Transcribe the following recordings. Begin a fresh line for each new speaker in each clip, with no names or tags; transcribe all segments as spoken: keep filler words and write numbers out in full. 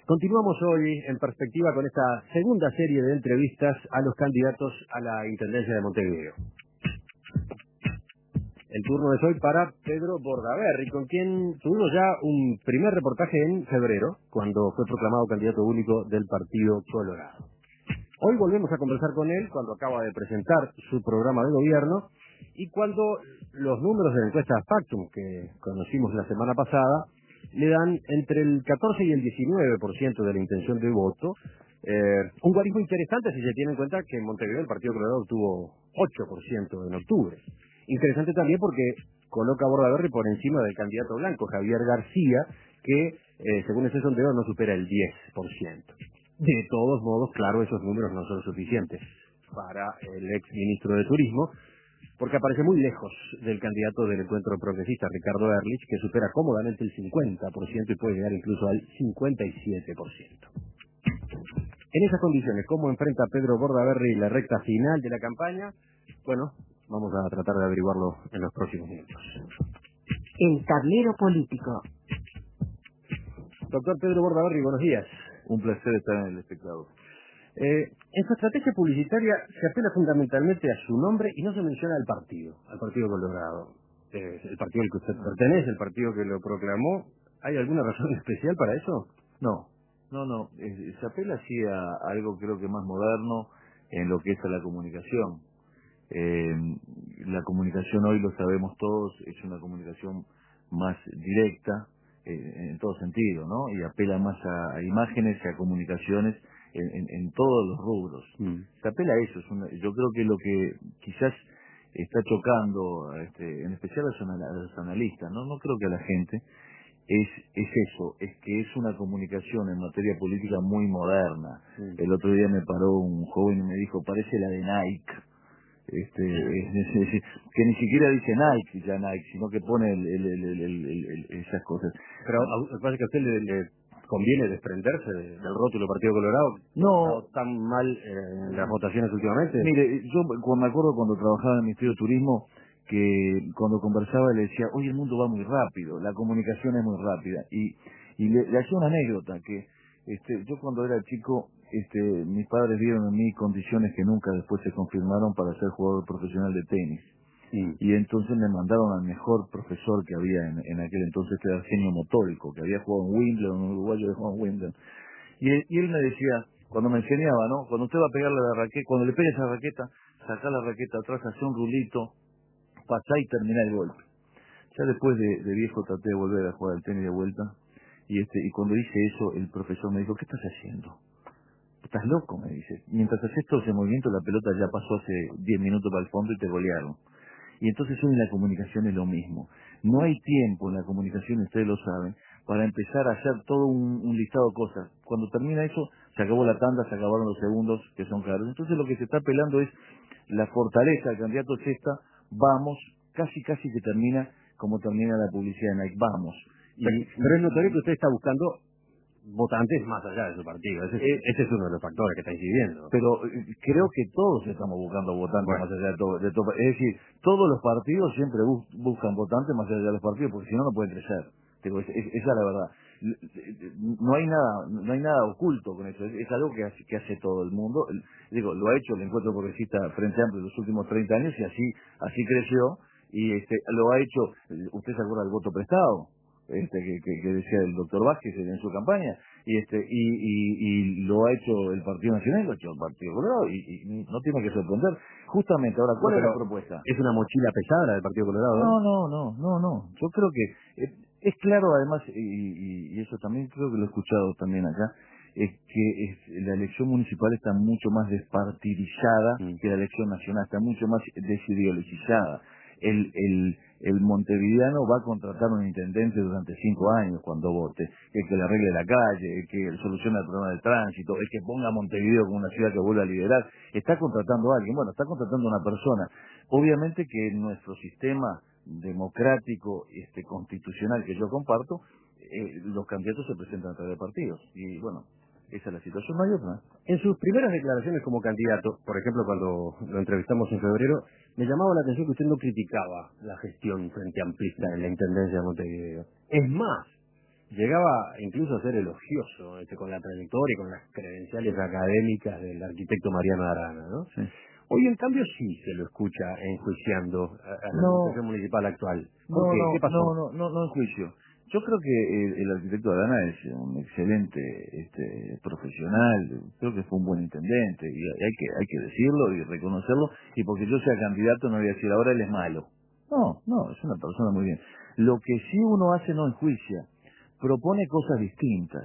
Continuamos hoy en perspectiva con esta segunda serie de entrevistas a los candidatos a la Intendencia de Montevideo. El turno es hoy para Pedro Bordaberry, con quien tuvimos ya un primer reportaje en febrero, cuando fue proclamado candidato único del Partido Colorado. Hoy volvemos a conversar con él cuando acaba de presentar su programa de gobierno y cuando los números de la encuesta Factum, que conocimos la semana pasada, le dan entre el catorce y el diecinueve por ciento de la intención de voto. Eh, un guarismo interesante si se tiene en cuenta que en Montevideo el Partido Colorado obtuvo ocho por ciento en octubre. Interesante también porque coloca a Bordaberry por encima del candidato blanco, Javier García, que eh, según ese sondeo no supera el diez por ciento. De todos modos, claro, esos números no son suficientes para el ex ministro de Turismo, porque aparece muy lejos del candidato del encuentro progresista, Ricardo Ehrlich, que supera cómodamente el cincuenta por ciento y puede llegar incluso al cincuenta y siete por ciento. En esas condiciones, ¿cómo enfrenta Pedro Bordaberry la recta final de la campaña? Bueno, vamos a tratar de averiguarlo en los próximos minutos.
El tablero político.
Doctor Pedro Bordaberry, buenos días.
Un placer estar en El Espectador.
Eh, en su estrategia publicitaria se apela fundamentalmente a su nombre y no se menciona al partido, al Partido Colorado. Eh, el partido al que usted pertenece, el partido que lo proclamó. ¿Hay alguna razón especial para eso?
No, no, no. Eh, se apela así a algo creo que más moderno en lo que es a la comunicación. Eh, la comunicación hoy, lo sabemos todos, es una comunicación más directa eh, en todo sentido, ¿no? Y apela más a, a imágenes y a comunicaciones en, en, en todos los rubros. Mm. Se apela a eso. Es una, yo creo que lo que quizás está chocando, este, en especial a los, anal a los analistas, ¿no? No creo que a la gente, es, es eso, es que es una comunicación en materia política muy moderna. Sí. El otro día me paró un joven y me dijo, parece la de Nike. Este, es, es, es, que ni siquiera dice Nike, ya Nike, sino que pone el, el, el, el, el, el, el, esas cosas.
Pero me parece que a usted le, le conviene desprenderse de, del rótulo Partido Colorado.
No,
¿Está tan mal eh, en las votaciones últimamente?
Mire, yo cuando me acuerdo cuando trabajaba en el Ministerio de Turismo, que cuando conversaba le decía, hoy el mundo va muy rápido, la comunicación es muy rápida, y, y le, le hacía una anécdota, que este, yo cuando era chico, este, mis padres vieron en mí condiciones que nunca después se confirmaron para ser jugador profesional de tenis. Sí. Y entonces me mandaron al mejor profesor que había en, en aquel entonces, que era Arsenio Motólico, que había jugado en Wimbledon, un uruguayo que jugó en Wimbledon. Y él, y él me decía, cuando me enseñaba, ¿no? Cuando usted va a pegarle la raqueta, cuando le pegue esa raqueta, saca la raqueta atrás, hace un rulito, pasá y termina el golpe. Ya después de, de viejo traté de volver a jugar al tenis de vuelta, y este y cuando hice eso, el profesor me dijo, ¿qué estás haciendo? ¿Estás loco? Me dice. Mientras haces todo ese movimiento, la pelota ya pasó hace diez minutos para el fondo y te golearon. Y entonces hoy en la comunicación es lo mismo. No hay tiempo en la comunicación, ustedes lo saben, para empezar a hacer todo un, un listado de cosas. Cuando termina eso, se acabó la tanda, se acabaron los segundos que son caros. Entonces lo que se está apelando es la fortaleza del candidato es esta, vamos, casi casi que termina como termina la publicidad de Nike, vamos.
Y, pero, pero es notorio que usted está buscando votantes más allá de su partido. Ese, eh, ese es uno de los factores que está incidiendo.
Pero eh, creo que todos estamos buscando votantes bueno. más allá de todo, de todo. Es decir, todos los partidos siempre bus, buscan votantes más allá de los partidos, porque si no, no pueden crecer. Digo, es, es, esa es la verdad. No hay nada, no hay nada oculto con eso. Es, es algo que hace, que hace todo el mundo. Digo, lo ha hecho el Encuentro Progresista Frente Amplio en los últimos treinta años y así, así creció. Y este, lo ha hecho, usted se acuerda del voto prestado. Este que, que, que decía el doctor Vázquez en su campaña, y este y, y, y lo ha hecho el Partido Nacional, lo ha hecho el Partido Colorado, y, y no tiene que sorprender. Justamente, ahora, ¿cuál no, es la propuesta?
¿Es una mochila pesada del Partido Colorado?
No, no, no, no, no. Yo creo que es, es claro, además, y, y, y eso también creo que lo he escuchado también acá, es que es, la elección municipal está mucho más despartidizada mm. que la elección nacional, está mucho más desideologizada. El, el, el montevideano va a contratar un intendente durante cinco años cuando vote, el que le arregle la calle, el que solucione el problema del tránsito, el que ponga a Montevideo como una ciudad que vuelva a liderar, está contratando a alguien, bueno, está contratando a una persona. Obviamente que en nuestro sistema democrático, este constitucional que yo comparto, eh, los candidatos se presentan a través de partidos, y bueno, esa es la situación, no hay otra.
En sus primeras declaraciones como candidato, por ejemplo, cuando lo entrevistamos en febrero, me llamaba la atención que usted no criticaba la gestión frente amplista en la Intendencia de Montevideo. Es más, llegaba incluso a ser elogioso este, con la trayectoria y con las credenciales académicas del arquitecto Mariano Arana, ¿no?
Sí.
Hoy, en cambio, sí se lo escucha enjuiciando a, a la
No,
administración municipal actual. ¿Por
no,
qué?
no,
¿Qué pasó?
no, no, no, no en juicio. Yo creo que el, el arquitecto Arana es un excelente este, profesional, creo que fue un buen intendente, y hay que, hay que decirlo y reconocerlo, y porque yo sea candidato no voy a decir ahora él es malo. No, no, es una persona muy bien. Lo que sí uno hace no enjuicia, propone cosas distintas,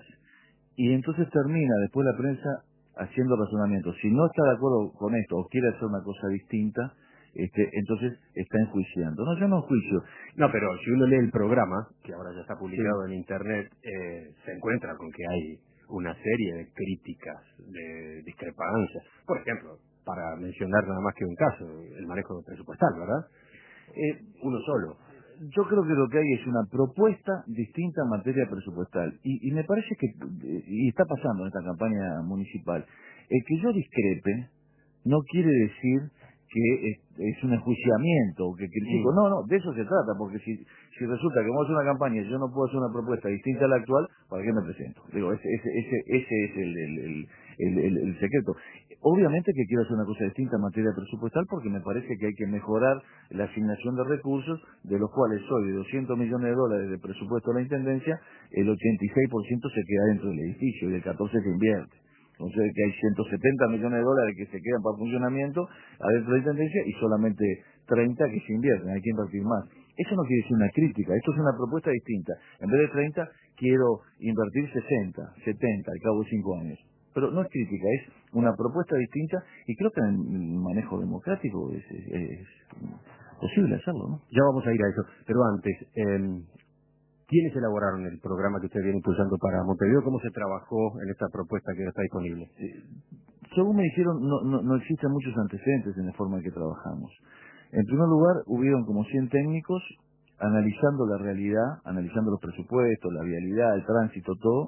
y entonces termina después la prensa haciendo razonamientos. Si no está de acuerdo con esto o quiere hacer una cosa distinta, este, entonces está enjuiciando. No, yo no enjuicio.
No, pero si uno lee el programa, que ahora ya está publicado
Sí.
en Internet, eh, se encuentra con que hay una serie de críticas, de discrepancias. Por ejemplo, para mencionar nada más que un caso, el manejo presupuestal, ¿verdad? Eh, uno solo.
Yo creo que lo que hay es una propuesta distinta en materia presupuestal. Y, y me parece que, y está pasando en esta campaña municipal, el que yo discrepe no quiere decir que es, es un enjuiciamiento o que critico.
Mm.
No, no, de eso se trata, porque si, si resulta que vamos a hacer una campaña y yo no puedo hacer una propuesta distinta a la actual, ¿para qué me presento? Digo, ese, ese, ese, ese es el, el, el, el, el, el secreto. Obviamente que quiero hacer una cosa distinta en materia presupuestal porque me parece que hay que mejorar la asignación de recursos, de los cuales hoy de doscientos millones de dólares de presupuesto de la Intendencia, el ochenta y seis por ciento se queda dentro del edificio y el catorce por ciento se invierte. Entonces que hay ciento setenta millones de dólares que se quedan para funcionamiento adentro de la Intendencia y solamente treinta que se invierten, hay que invertir más. Eso no quiere decir una crítica, esto es una propuesta distinta. En vez de treinta, quiero invertir sesenta, setenta al cabo de cinco años. Pero no es crítica, es una propuesta distinta y creo que en el manejo democrático es, es, es posible hacerlo, ¿no?
Ya vamos a ir a eso. Pero antes, eh, ¿quiénes elaboraron el programa que usted viene impulsando para Montevideo? ¿Cómo se trabajó en esta propuesta que ahora está disponible?
Eh, según me dijeron, no, no, no existen muchos antecedentes en la forma en que trabajamos. En primer lugar, hubieron como cien técnicos analizando la realidad, analizando los presupuestos, la vialidad, el tránsito, todo.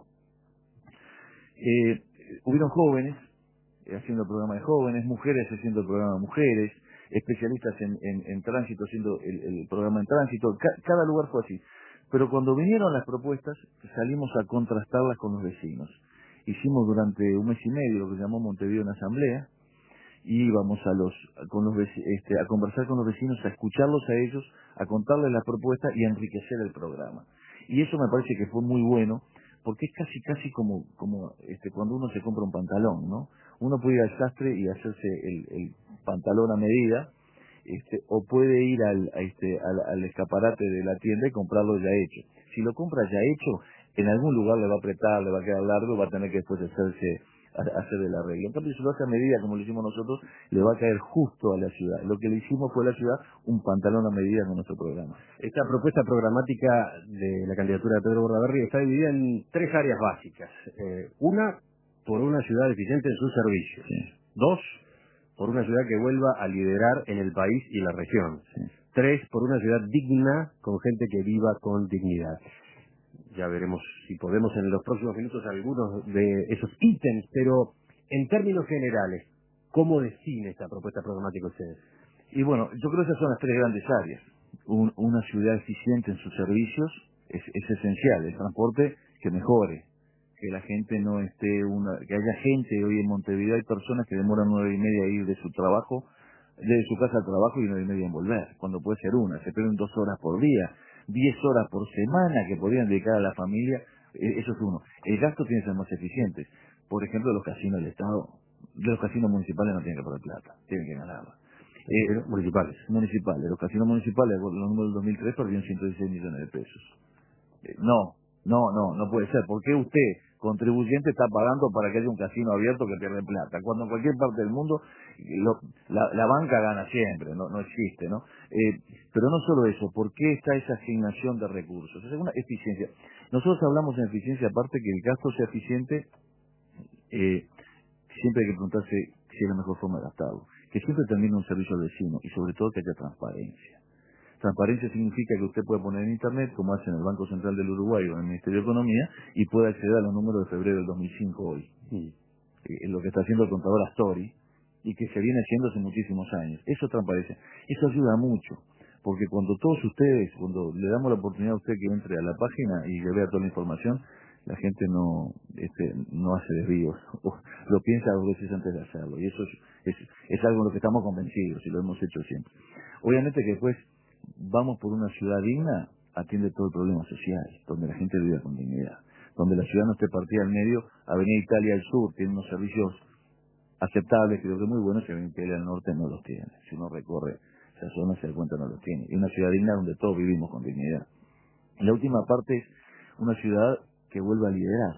Eh, hubieron jóvenes eh, haciendo el programa de jóvenes, mujeres haciendo el programa de mujeres, especialistas en, en, en tránsito haciendo el, el programa en tránsito. Ca cada lugar fue así. Pero cuando vinieron las propuestas, salimos a contrastarlas con los vecinos. Hicimos durante un mes y medio lo que llamó Montevideo en asamblea, y íbamos a los, con los este, a conversar con los vecinos, a escucharlos a ellos, a contarles las propuestas y a enriquecer el programa. Y eso me parece que fue muy bueno, porque es casi casi como, como este, cuando uno se compra un pantalón, ¿no? Uno puede ir al sastre y hacerse el, el pantalón a medida, este, o puede ir al, a este, al, al escaparate de la tienda y comprarlo ya hecho. Si lo compra ya hecho, en algún lugar le va a apretar, le va a quedar largo, va a tener que después hacerse hacer el arreglo. En cambio, si lo hace a medida, como lo hicimos nosotros, le va a caer justo a la ciudad. Lo que le hicimos fue a la ciudad un pantalón a medida con nuestro programa.
Esta propuesta programática de la candidatura de Pedro Bordaberry está dividida en tres áreas básicas. Eh, una, por una ciudad eficiente en sus servicios.
Sí.
Dos, por una ciudad que vuelva a liderar en el país y la región.
Sí.
Tres, por una ciudad digna, con gente que viva con dignidad. Ya veremos si podemos en los próximos minutos algunos de esos ítems, pero en términos generales, ¿cómo define esta propuesta programática ustedes?
Y bueno, yo creo que esas son las tres grandes áreas. Un, una ciudad eficiente en sus servicios es, es esencial. El transporte que mejore, que la gente no esté, una, que haya gente hoy en Montevideo, hay personas que demoran nueve y media a ir de su trabajo, de su casa al trabajo y nueve y media en volver, cuando puede ser una, se pierden dos horas por día, diez horas por semana que podrían dedicar a la familia, eh, eso es uno. El gasto tiene que ser más eficiente. Por ejemplo, los casinos del Estado, de los casinos municipales no tienen que poner plata, tienen que ganarla.
Eh, municipales.
Municipales. Los casinos municipales, los números del dos mil tres, perdieron ciento dieciséis millones de pesos. Eh, no, no, no, no puede ser. ¿Por qué usted, contribuyente, está pagando para que haya un casino abierto que pierde plata? Cuando en cualquier parte del mundo lo, la, la banca gana siempre, no, no existe, ¿no? Eh, pero no solo eso, ¿por qué está esa asignación de recursos? Es una eficiencia. Nosotros hablamos en eficiencia, aparte que el gasto sea eficiente, eh, siempre hay que preguntarse si es la mejor forma de gastarlo. Que siempre termine un servicio al vecino y sobre todo que haya transparencia. Transparencia significa que usted puede poner en internet, como hace en el Banco Central del Uruguay o en el Ministerio de Economía, y puede acceder a los números de febrero del dos mil cinco hoy.
Sí.
Eh, lo que está haciendo el contador Astori y que se viene haciendo hace muchísimos años. Eso es transparencia. Eso ayuda mucho, porque cuando todos ustedes, cuando le damos la oportunidad a usted que entre a la página y le vea toda la información, la gente no este, no hace desvíos, lo piensa dos veces antes de hacerlo, y eso es, es, es algo en lo que estamos convencidos y lo hemos hecho siempre. Obviamente que después vamos por una ciudad digna, atiende todo el problema social, donde la gente vive con dignidad, donde la ciudad no esté partida al medio. Avenida Italia al sur tiene unos servicios aceptables, creo que muy buenos, y Avenida Italia al norte no los tiene. Si uno recorre esa zona se da cuenta no los tiene. Y una ciudad digna donde todos vivimos con dignidad. La última parte es una ciudad que vuelva a liderar.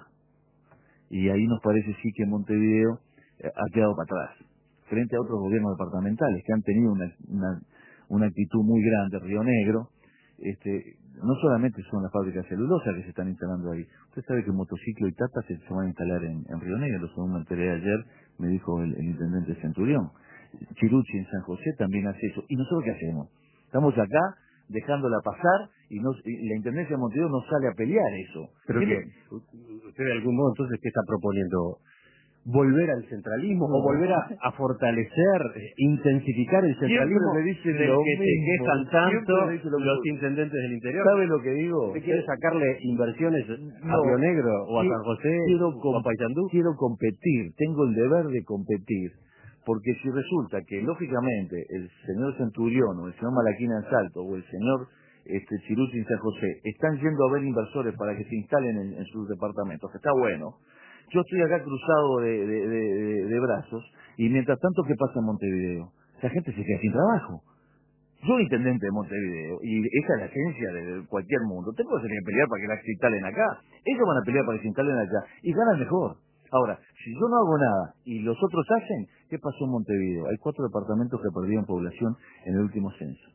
Y ahí nos parece sí que Montevideo eh, ha quedado para atrás, frente a otros gobiernos departamentales que han tenido una, una, una actitud muy grande. Río Negro, este, no solamente son las fábricas de celulosa que se están instalando ahí. Usted sabe que motociclo y tata se, se van a instalar en, en Río Negro, según me enteré ayer, me dijo el, el intendente Centurión. Chiruchi en San José también hace eso. ¿Y nosotros qué hacemos? Estamos acá dejándola pasar y, no, y la Intendencia de Montevideo no sale a pelear eso.
¿Pero qué? ¿Usted de algún modo entonces qué está proponiendo? ¿Volver al centralismo no. o volver a, a fortalecer, eh, intensificar el centralismo
me dicen
del
lo
que
mismo.
se quejan tanto
lo
los intendentes del interior?
¿Sabe lo que digo?
¿Usted quiere sacarle inversiones
no,
a Río Negro o a
quiero,
San José
quiero
o a Paysandú?
Quiero competir, tengo el deber de competir, porque si resulta que lógicamente el señor Centurión o el señor Malaquina en Salto o el señor este, Chiruchi en San José están yendo a ver inversores para que se instalen en, en sus departamentos, que está bueno. Yo estoy acá cruzado de, de, de, de, de brazos, y mientras tanto, ¿qué pasa en Montevideo? La gente se queda sin trabajo. Yo, intendente de Montevideo, y esa es la esencia de cualquier mundo, tengo que tener que pelear para que la se instalen acá. Ellos van a pelear para que se instalen allá, y ganan mejor. Ahora, si yo no hago nada, y los otros hacen, ¿qué pasó en Montevideo? Hay cuatro departamentos que perdieron población en el último censo.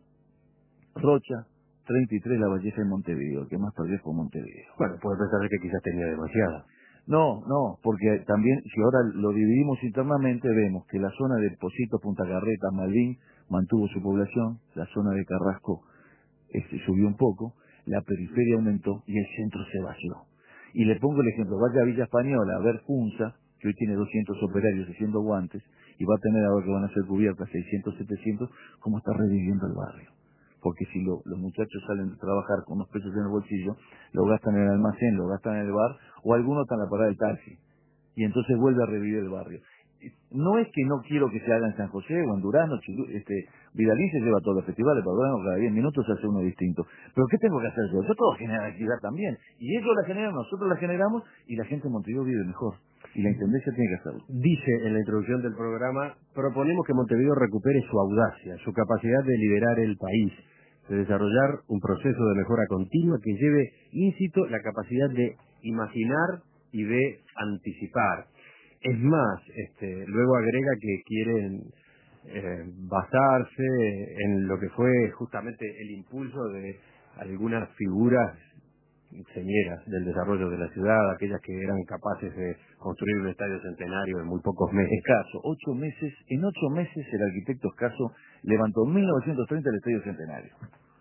Rocha, treinta y tres La Valleja y Montevideo, el que más perdió fue Montevideo.
Bueno, puede pensar que quizás tenía demasiada.
No, no, porque también, si ahora lo dividimos internamente, vemos que la zona de Pocito, Punta Carreta, Malvin, mantuvo su población, la zona de Carrasco este, subió un poco, la periferia aumentó y el centro se vació. Y le pongo el ejemplo, vaya a Villa Española a ver Funza, que hoy tiene doscientos operarios haciendo guantes, y va a tener ahora que van a ser cubiertas seiscientos, setecientos, cómo está reviviendo el barrio. Porque si lo, los muchachos salen de trabajar con unos pesos en el bolsillo, lo gastan en el almacén, lo gastan en el bar, o algunos están a la parada del taxi. Y entonces vuelve a revivir el barrio. No es que no quiero que se haga en San José o en Durano, Chilu, este, Vidalín se lleva a todos los festivales, para Durano cada diez minutos se hace uno distinto. Pero ¿qué tengo que hacer yo? Yo todo genera actividad también. Y ellos la generan, nosotros la generamos, y la gente en Montevideo vive mejor. Y la Intendencia tiene que hacerlo.
Dice en la introducción del programa, proponemos que Montevideo recupere su audacia, su capacidad de liderar el país, de desarrollar un proceso de mejora continua que lleve íncito la capacidad de imaginar y de anticipar. Es más, este, luego agrega que quieren eh, basarse en lo que fue justamente el impulso de algunas figuras señeras del desarrollo de la ciudad, aquellas que eran capaces de construir un estadio centenario en muy pocos meses.
Escaso, ocho meses, en ocho meses el arquitecto Escaso levantó en mil novecientos treinta el estadio centenario.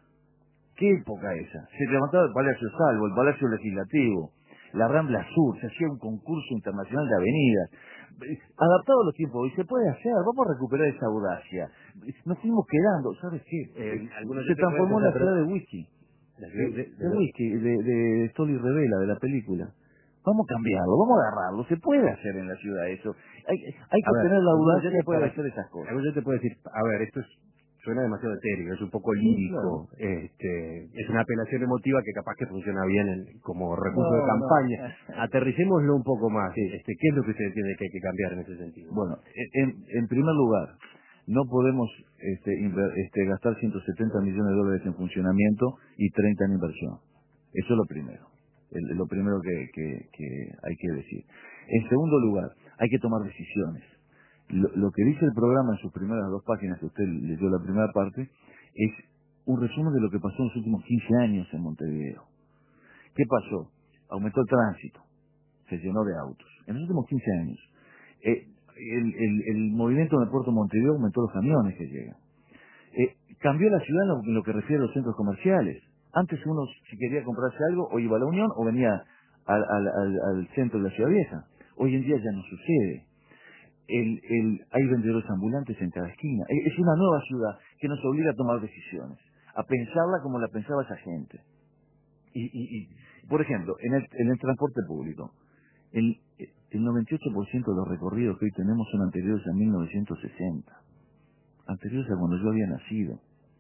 ¿Qué época esa? Se levantaba el Palacio Salvo, el Palacio Legislativo, la Rambla Sur, se hacía un concurso internacional de avenidas, adaptado a los tiempos, y se puede hacer, vamos a recuperar esa audacia. Nos fuimos quedando, ¿sabes qué?
Eh,
se transformó en la ciudad de whisky.
De,
de, de, de whisky, de, de Stoli Revela, de la película. Vamos a cambiarlo, vamos a agarrarlo, se puede hacer en la ciudad eso. Hay, hay que
ver,
tener la audacia
de
para hacer esas cosas.
Yo te puedo decir, a ver, esto es, suena demasiado etéreo, es un poco lírico,
sí, claro.
este, es una apelación emotiva que capaz que funciona bien en, como recurso
no,
de campaña.
No.
Aterricémoslo un poco más. Sí. Este, ¿qué es lo que usted entiende que hay que cambiar en ese sentido?
Bueno, en, en primer lugar, no podemos este, inver, este, gastar ciento setenta millones de dólares en funcionamiento y treinta en inversión. Eso es lo primero, el, lo primero que, que, que hay que decir. En segundo lugar, hay que tomar decisiones. Lo, lo que dice el programa en sus primeras dos páginas, que usted leyó la primera parte, es un resumen de lo que pasó en los últimos quince años en Montevideo. ¿Qué pasó? Aumentó el tránsito, se llenó de autos. En los últimos quince años, eh, el, el, el movimiento en el puerto de Montevideo aumentó los camiones que llegan. Eh, cambió la ciudad en lo, en lo que refiere a los centros comerciales. Antes uno, si quería comprarse algo, o iba a la Unión o venía al, al, al, al centro de la ciudad vieja. Hoy en día ya no sucede. El, el, hay vendedores ambulantes en cada esquina. Es una nueva ciudad que nos obliga a tomar decisiones. a pensarla como la pensaba esa gente. Y, y, y por ejemplo, en el, en el transporte público, el, el noventa y ocho por ciento de los recorridos que hoy tenemos son anteriores a mil novecientos sesenta, anteriores a cuando yo había nacido.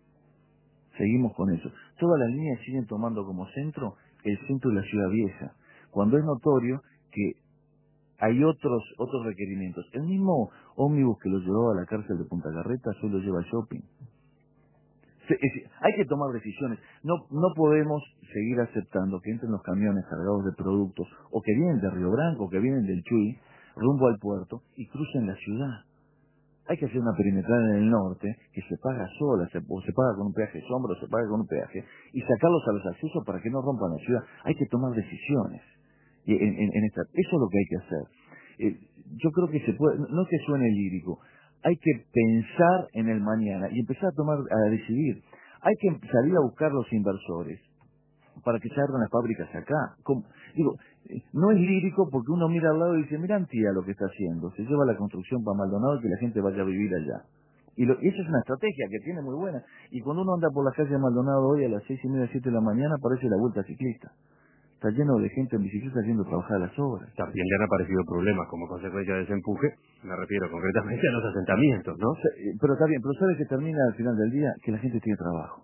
Seguimos con eso. Todas las líneas siguen tomando como centro el centro de la ciudad vieja, cuando es notorio que hay otros otros requerimientos. El mismo ómnibus que lo llevaba a la cárcel de Punta Carretas hoy lo lleva al shopping. Se, es, hay que tomar decisiones. No no podemos seguir aceptando que entren los camiones cargados de productos, o que vienen de Río Branco, o que vienen del Chuy, rumbo al puerto, y crucen la ciudad. Hay que hacer una perimetral en el norte que se paga sola, se, o se paga con un peaje sombra, o se paga con un peaje, y sacarlos a los accesos para que no rompan la ciudad. Hay que tomar decisiones. Y en, en, en esta, eso es lo que hay que hacer. Eh, yo creo que se puede, no que suene lírico, hay que pensar en el mañana y empezar a tomar, a decidir. Hay que salir a buscar los inversores para que se abran las fábricas acá. Como, digo, no es lírico porque uno mira al lado y dice, mira Antía lo que está haciendo, se lleva la construcción para Maldonado y que la gente vaya a vivir allá. Y, lo, y esa es una estrategia que tiene muy buena. Y cuando uno anda por las calles de Maldonado hoy a las seis y media, siete de la mañana, parece la vuelta ciclista. Está lleno de gente en bicicleta haciendo trabajar a las obras.
También le han aparecido problemas como consecuencia de ese empuje, me refiero concretamente a los asentamientos, ¿no?
Pero está bien, pero ¿sabes que termina al final del día? Que la gente tiene trabajo.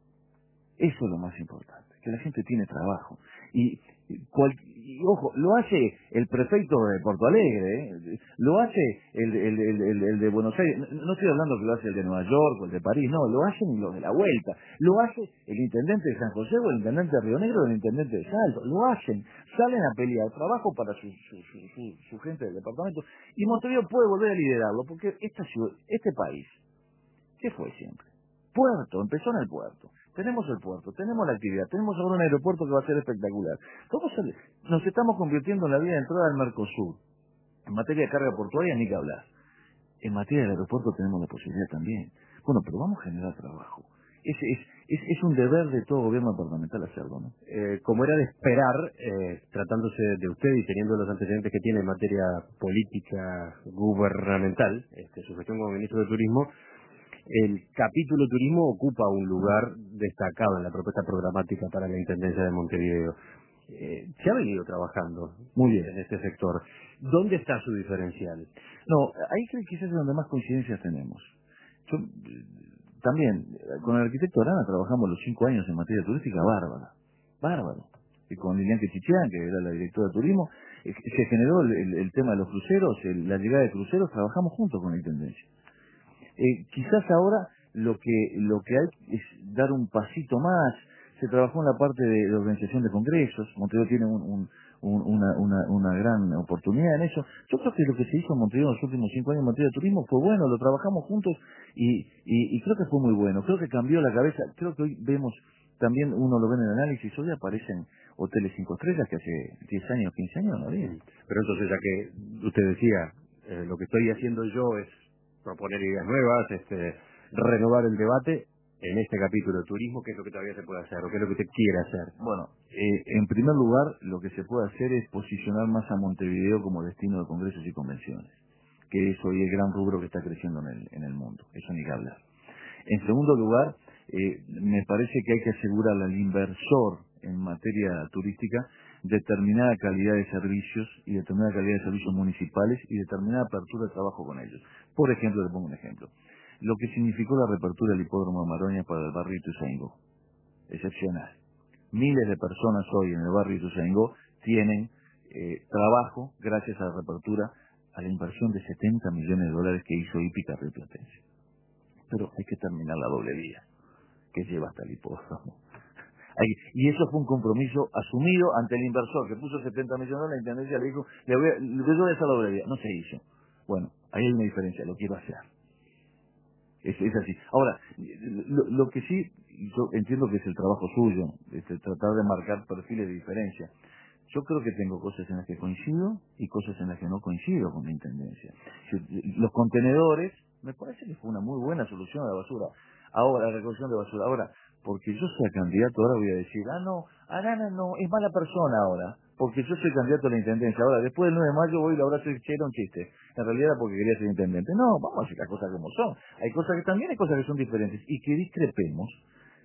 Eso es lo más importante, que la gente tiene trabajo. Y, cual, y ojo, lo hace el prefecto de Porto Alegre, ¿eh? Lo hace el, el, el, el, el de Buenos Aires, no, no estoy hablando que lo hace el de Nueva York o el de París, no, lo hacen los de la vuelta, lo hace el intendente de San José o el intendente de Río Negro o el intendente de Salto, lo hacen, salen a pelear trabajo para su, su, su, su, su gente del departamento, y Montevideo puede volver a liderarlo, porque esta ciudad, este país, ¿qué fue siempre? Puerto, empezó en el puerto. Tenemos el puerto, tenemos la actividad, tenemos ahora un aeropuerto que va a ser espectacular. ¿Cómo se, nos estamos convirtiendo en la vía de entrada al Mercosur? En materia de carga portuaria ni que hablar. En materia del aeropuerto tenemos la posibilidad también. Bueno, pero vamos a generar trabajo. Es, es, es, es un deber de todo gobierno departamental hacerlo, ¿no?
Eh, como era de esperar, eh, tratándose de usted y teniendo los antecedentes que tiene en materia política gubernamental, este, su gestión como ministro de Turismo, el capítulo turismo ocupa un lugar destacado en la propuesta programática para la Intendencia de Montevideo. Eh, se ha venido trabajando muy bien en este sector. ¿Dónde está su diferencial?
No, ahí creo que quizás es donde más coincidencias tenemos. Yo, también, con el arquitecto Arana trabajamos los cinco años en materia turística bárbara. Bárbaro. Y con Lilian Quechichán, que era la directora de turismo, eh, se generó el, el, el tema de los cruceros, el, la llegada de cruceros, trabajamos juntos con la Intendencia. Eh, quizás ahora lo que lo que hay es dar un pasito más. Se trabajó en la parte de, de organización de congresos. Montevideo tiene un, un, un, una, una, una gran oportunidad en eso. Yo creo que lo que se hizo en Montevideo en los últimos cinco años en materia de turismo fue bueno, lo trabajamos juntos y, y, y creo que fue muy bueno. Creo que cambió la cabeza. Creo que hoy vemos, también uno lo ve en el análisis, hoy aparecen hoteles cinco estrellas que hace diez años, quince años no había.
Pero entonces, ya que usted decía, eh, lo que estoy haciendo yo es proponer ideas nuevas, este, renovar el debate en este capítulo de turismo, ¿qué es lo que todavía se puede hacer o qué es lo que usted quiere hacer?
Bueno, eh, en primer lugar, lo que se puede hacer es posicionar más a Montevideo como destino de congresos y convenciones, que es hoy el gran rubro que está creciendo en el, en el mundo, eso ni que hablar. En segundo lugar, eh, me parece que hay que asegurar al inversor en materia turística determinada calidad de servicios y determinada calidad de servicios municipales y determinada apertura de trabajo con ellos. Por ejemplo, le pongo un ejemplo. Lo que significó la reapertura del hipódromo de Maroña para el barrio Ituzaingó. Excepcional. Miles de personas hoy en el barrio Ituzaingó tienen eh, trabajo gracias a la reapertura, a la inversión de setenta millones de dólares que hizo Hípica Rioplatense. Pero hay que terminar la doble vía que lleva hasta el hipódromo. Hay, y eso fue un compromiso asumido ante el inversor que puso setenta millones de dólares. La Intendencia le dijo, le voy a, le voy a esa doble vía. No se hizo. Bueno, ahí hay una diferencia, lo quiero hacer. Es, es así. Ahora, lo, lo que sí, yo entiendo que es el trabajo suyo, es el tratar de marcar perfiles de diferencia. Yo creo que tengo cosas en las que coincido y cosas en las que no coincido con la Intendencia. Si, los contenedores, me parece que fue una muy buena solución a la basura. Ahora, la recolección de basura. Ahora, porque yo sea candidato, ahora voy a decir, ah, no, Arana no, es mala persona ahora, porque yo soy candidato a la Intendencia. Ahora, después del nueve de mayo voy y la abrazo y che, era un chiste. En realidad era porque quería ser intendente. No, vamos a hacer las cosas como son. Hay cosas que también hay cosas que son diferentes y que discrepemos.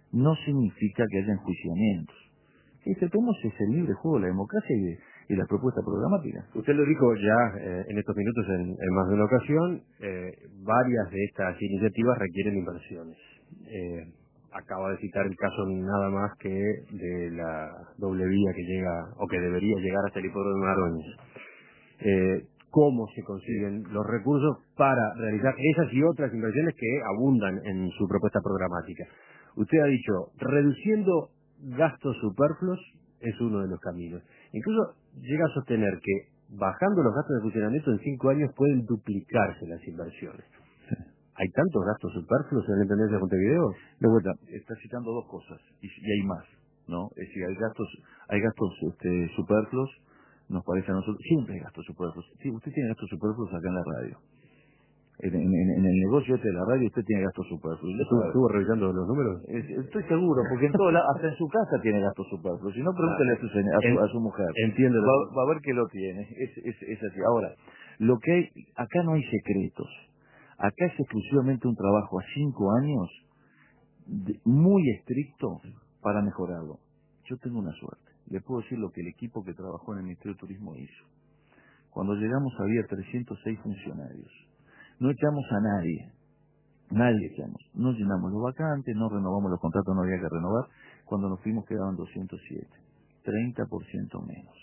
no significa que haya enjuiciamientos. Este tema es el libre juego de la democracia y, de, y la propuesta programática.
Usted lo dijo ya eh, en estos minutos en, en más de una ocasión, eh, varias de estas iniciativas requieren inversiones. Eh, acaba de citar el caso nada más que de la doble vía que llega o que debería llegar hasta el hipódromo de Maroñas. Eh, ¿Cómo se consiguen los recursos para realizar esas y otras inversiones que abundan en su propuesta programática? Usted ha dicho, reduciendo gastos superfluos es uno de los caminos. Incluso llega a sostener que bajando los gastos de funcionamiento en cinco años pueden duplicarse las inversiones. ¿Hay tantos gastos superfluos en la Intendencia de Montevideo?
De vuelta, está citando dos cosas, y, y hay más, ¿no? Es decir, hay gastos, hay gastos este, superfluos, nos parece a nosotros, siempre hay gastos superfluos. Sí, usted tiene gastos superfluos acá en la radio. En, en, en el negocio este de la radio usted tiene gastos superfluos.
¿Estuvo, ¿Estuvo revisando los números?
Estoy seguro, porque en todo la, hasta en su casa tiene gastos superfluos. Si no, pregúntele a su, a su, a su mujer.
Entiende.
Va, va a ver que lo tiene. Es, es, es así. Ahora, lo que hay, acá no hay secretos. Acá es exclusivamente un trabajo a cinco años de, muy estricto para mejorarlo. Yo tengo una suerte. Le puedo decir lo que el equipo que trabajó en el Ministerio de Turismo hizo. Cuando llegamos había trescientos seis funcionarios. No echamos a nadie. Nadie echamos. No llenamos los vacantes, no renovamos los contratos, no había que renovar. Cuando nos fuimos quedaban doscientos siete. treinta por ciento menos.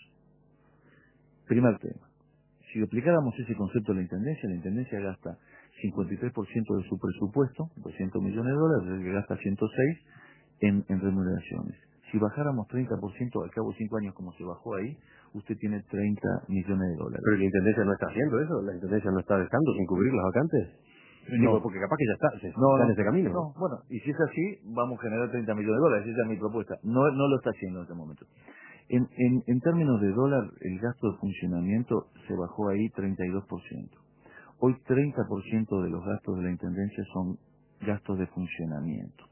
Primer tema. Si aplicáramos ese concepto a la Intendencia, la Intendencia gasta cincuenta y tres por ciento de su presupuesto, doscientos millones de dólares, es que gasta ciento seis en, en remuneraciones. Si bajáramos treinta por ciento al cabo de cinco años como se bajó ahí, usted tiene treinta millones de dólares.
¿Pero la Intendencia no está haciendo eso? ¿La Intendencia no está dejando sin cubrir las vacantes?
No.
Digo, porque capaz que ya está, se
no,
está
no,
en ese camino.
No, bueno, y si es así, vamos a generar treinta millones de dólares, esa es mi propuesta. No, no lo está haciendo en este momento. En, en, en términos de dólar, el gasto de funcionamiento se bajó ahí treinta y dos por ciento. Hoy treinta por ciento de los gastos de la Intendencia son gastos de funcionamiento.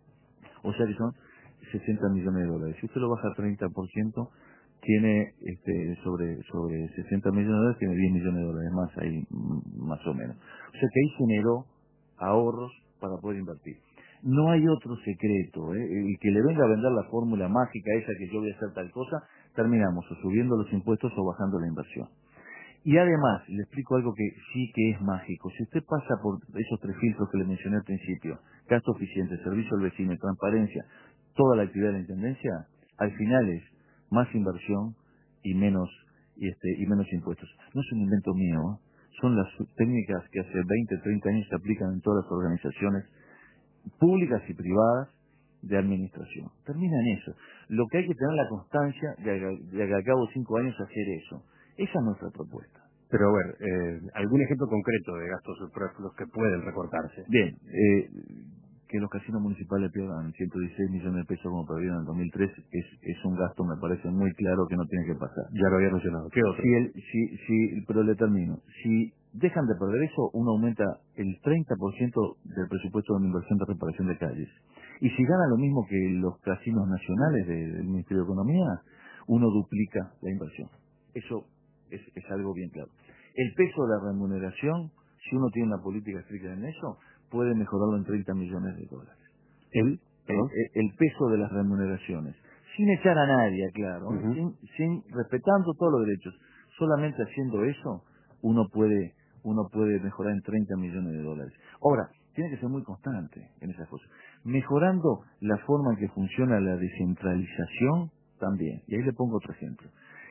O sea que son sesenta millones de dólares. Si usted lo baja a treinta por ciento, tiene este, sobre sobre sesenta millones de dólares, tiene diez millones de dólares más ahí, más o menos. O sea que ahí generó ahorros para poder invertir. No hay otro secreto, ¿eh? El que le venga a vender la fórmula mágica esa que yo voy a hacer tal cosa, terminamos o subiendo los impuestos o bajando la inversión. Y además, le explico algo que sí que es mágico. Si usted pasa por esos tres filtros que le mencioné al principio, gasto eficiente, servicio al vecino y transparencia, toda la actividad de la Intendencia, al final es más inversión y menos y este y menos impuestos. No es un invento mío, ¿eh? Son las técnicas que hace veinte, treinta años se aplican en todas las organizaciones públicas y privadas de administración. Termina en eso. Lo que hay que tener la constancia de, de que al cabo de cinco años hacer eso. Esa es nuestra propuesta.
Pero a ver, eh, algún ejemplo concreto de gastos superfluos que pueden recortarse.
Bien, eh, que los casinos municipales pierdan ciento dieciséis millones de pesos como perdieron en el dos mil tres es, es un gasto, me parece muy claro que no tiene que pasar.
Ya lo había mencionado. ¿Qué otro?
Si el, si, si, pero le termino. Si dejan de perder eso, uno aumenta el treinta por ciento del presupuesto de una inversión de reparación de calles. Y si gana lo mismo que los casinos nacionales de, del Ministerio de Economía, uno duplica la inversión. Eso es, es algo bien claro. El peso de la remuneración, si uno tiene una política estricta en eso, puede mejorarlo en treinta millones de dólares.
¿El?
El, el, el peso de las remuneraciones. Sin echar a nadie, claro,
Uh-huh.
sin, sin respetando todos los derechos. Solamente haciendo eso, uno puede uno puede mejorar en treinta millones de dólares. Ahora, tiene que ser muy constante en esas cosas. Mejorando la forma en que funciona la descentralización, también. Y ahí le pongo otro ejemplo.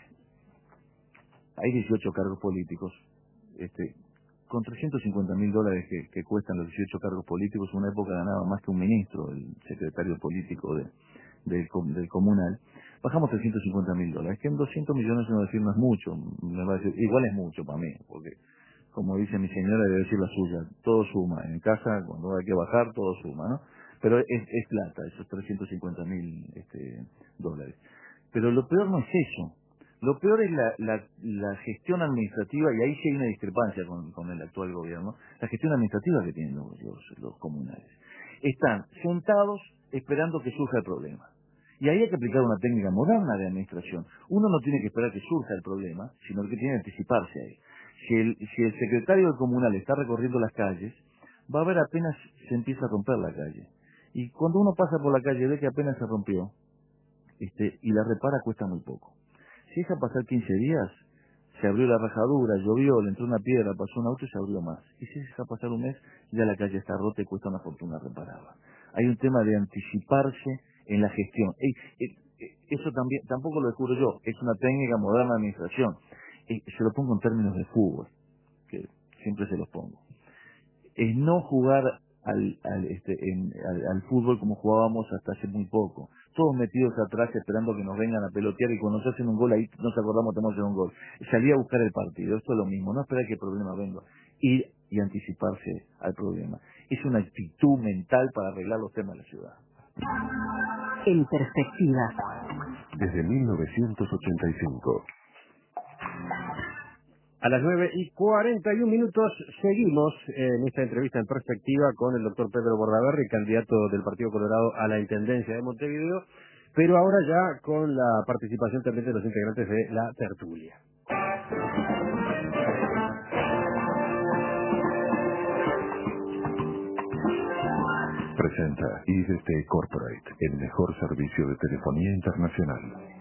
Hay dieciocho cargos políticos, este, con trescientos cincuenta mil dólares que, que cuestan los dieciocho cargos políticos, en una época ganaba más que un ministro, el secretario político de, del, del comunal, bajamos trescientos cincuenta mil dólares, que en doscientos millones uno decir no es mucho, me va a decir, igual es mucho para mí, porque como dice mi señora, debe decir la suya, todo suma, en casa cuando hay que bajar todo suma, ¿no? Pero es, es plata, esos trescientos cincuenta mil este, dólares. Pero lo peor no es eso. Lo peor es la, la, la gestión administrativa, y ahí sí hay una discrepancia con, con el actual gobierno, la gestión administrativa que tienen los, los, los comunales. Están sentados esperando que surja el problema. Y ahí hay que aplicar una técnica moderna de administración. Uno no tiene que esperar que surja el problema, sino que tiene que anticiparse a él. Si el, si el secretario del comunal está recorriendo las calles, va a ver apenas se empieza a romper la calle. Y cuando uno pasa por la calle ve que apenas se rompió, este, y la repara cuesta muy poco. Si deja pasar quince días, se abrió la rajadura, llovió, le entró una piedra, pasó un auto y se abrió más. Y si deja pasar un mes, ya la calle está rota y cuesta una fortuna repararla. Hay un tema de anticiparse en la gestión. Ey, ey, eso también, tampoco lo descubro yo, es una técnica moderna de administración. Ey, se lo pongo en términos de fútbol, que siempre se los pongo. Es no jugar al, al, este, en, al, al fútbol como jugábamos hasta hace muy poco. Todos metidos atrás esperando que nos vengan a pelotear y cuando se hacen un gol ahí nos acordamos que tenemos que hacer un gol. Salir a buscar el partido, esto es lo mismo, no esperar que el problema venga. Ir y anticiparse al problema. Es una actitud mental para arreglar los temas de la ciudad.
En perspectiva.
Desde mil novecientos ochenta y cinco.
A las nueve y cuarenta y un minutos seguimos en esta entrevista en perspectiva con el doctor Pedro Bordaberry, candidato del Partido Colorado a la Intendencia de Montevideo, pero ahora ya con la participación también de los integrantes de la tertulia.
Presenta I D T Corporate, el mejor servicio de telefonía internacional.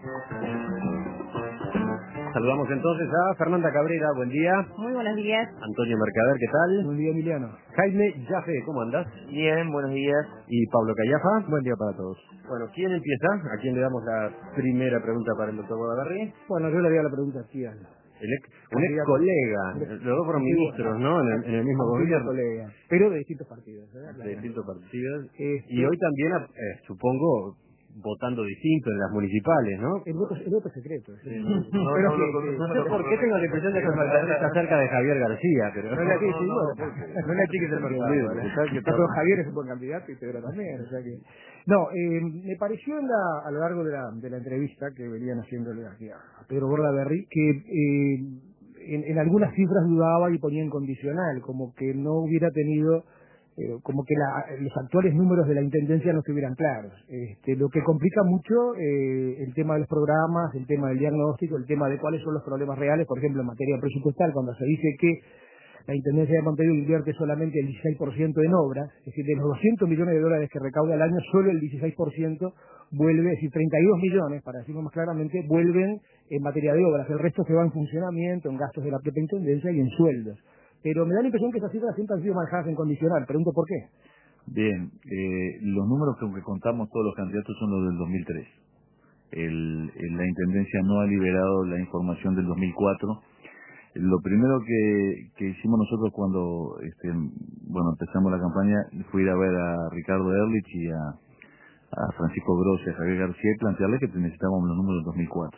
Saludamos entonces a Fernanda Cabrera, buen día.
Muy buenos días.
Antonio Mercader, ¿qué tal?
Buen día, Emiliano.
Jaime Jaffe, ¿cómo andás?
Bien, buenos días.
Y Pablo Callafa.
Buen día para todos.
Bueno, ¿quién empieza? ¿A quién le damos la primera pregunta para el doctor Bordaberry?
Bueno, yo le haría la pregunta aquí al...
El ex, un ex colega, los dos fueron ministros, ¿no? En el, en el mismo gobierno.
Colega, pero de distintos partidos. ¿eh?
De distintos partidos.
Este,
y hoy también, eh, supongo, votando distinto en las municipales, ¿no?
El voto, el voto secreto. Sí.
No, no, pero no, no, no, no, no, ¿por qué tengo la impresión de que el Mercader está cerca de Javier García? Pero
no le achiques, no, no, no le achiques el Mercader. Pero Javier es un buen candidato y Pedro también, o sea que... No, eh, me pareció en la, a lo largo de la, de la entrevista que venían haciéndole aquí a Pedro Bordaberry que eh, en, en algunas cifras dudaba y ponía en condicional, como que no hubiera tenido... Eh, como que la, los actuales números de la Intendencia no estuvieran claros. Este, lo que complica mucho eh, el tema de los programas, el tema del diagnóstico, el tema de cuáles son los problemas reales, por ejemplo, en materia presupuestal, cuando se dice que la Intendencia de Montevideo invierte solamente el dieciséis por ciento en obras, es decir, de los doscientos millones de dólares que recauda al año, solo el dieciséis por ciento vuelve, es decir, treinta y dos millones, para decirlo más claramente, vuelven en materia de obras, el resto se va en funcionamiento, en gastos de la propia Intendencia y en sueldos. Pero me da la impresión que esas cifras siempre han sido manejadas en condicional. Pregunto por qué.
Bien, eh, los números con que contamos todos los candidatos son los del dos mil tres. El, el, la Intendencia no ha liberado la información del dos mil cuatro. Lo primero que, que hicimos nosotros cuando este, bueno empezamos la campaña fue ir a ver a Ricardo Ehrlich y a, a Francisco Gross y a Javier García y plantearles que necesitábamos los números del dos mil cuatro.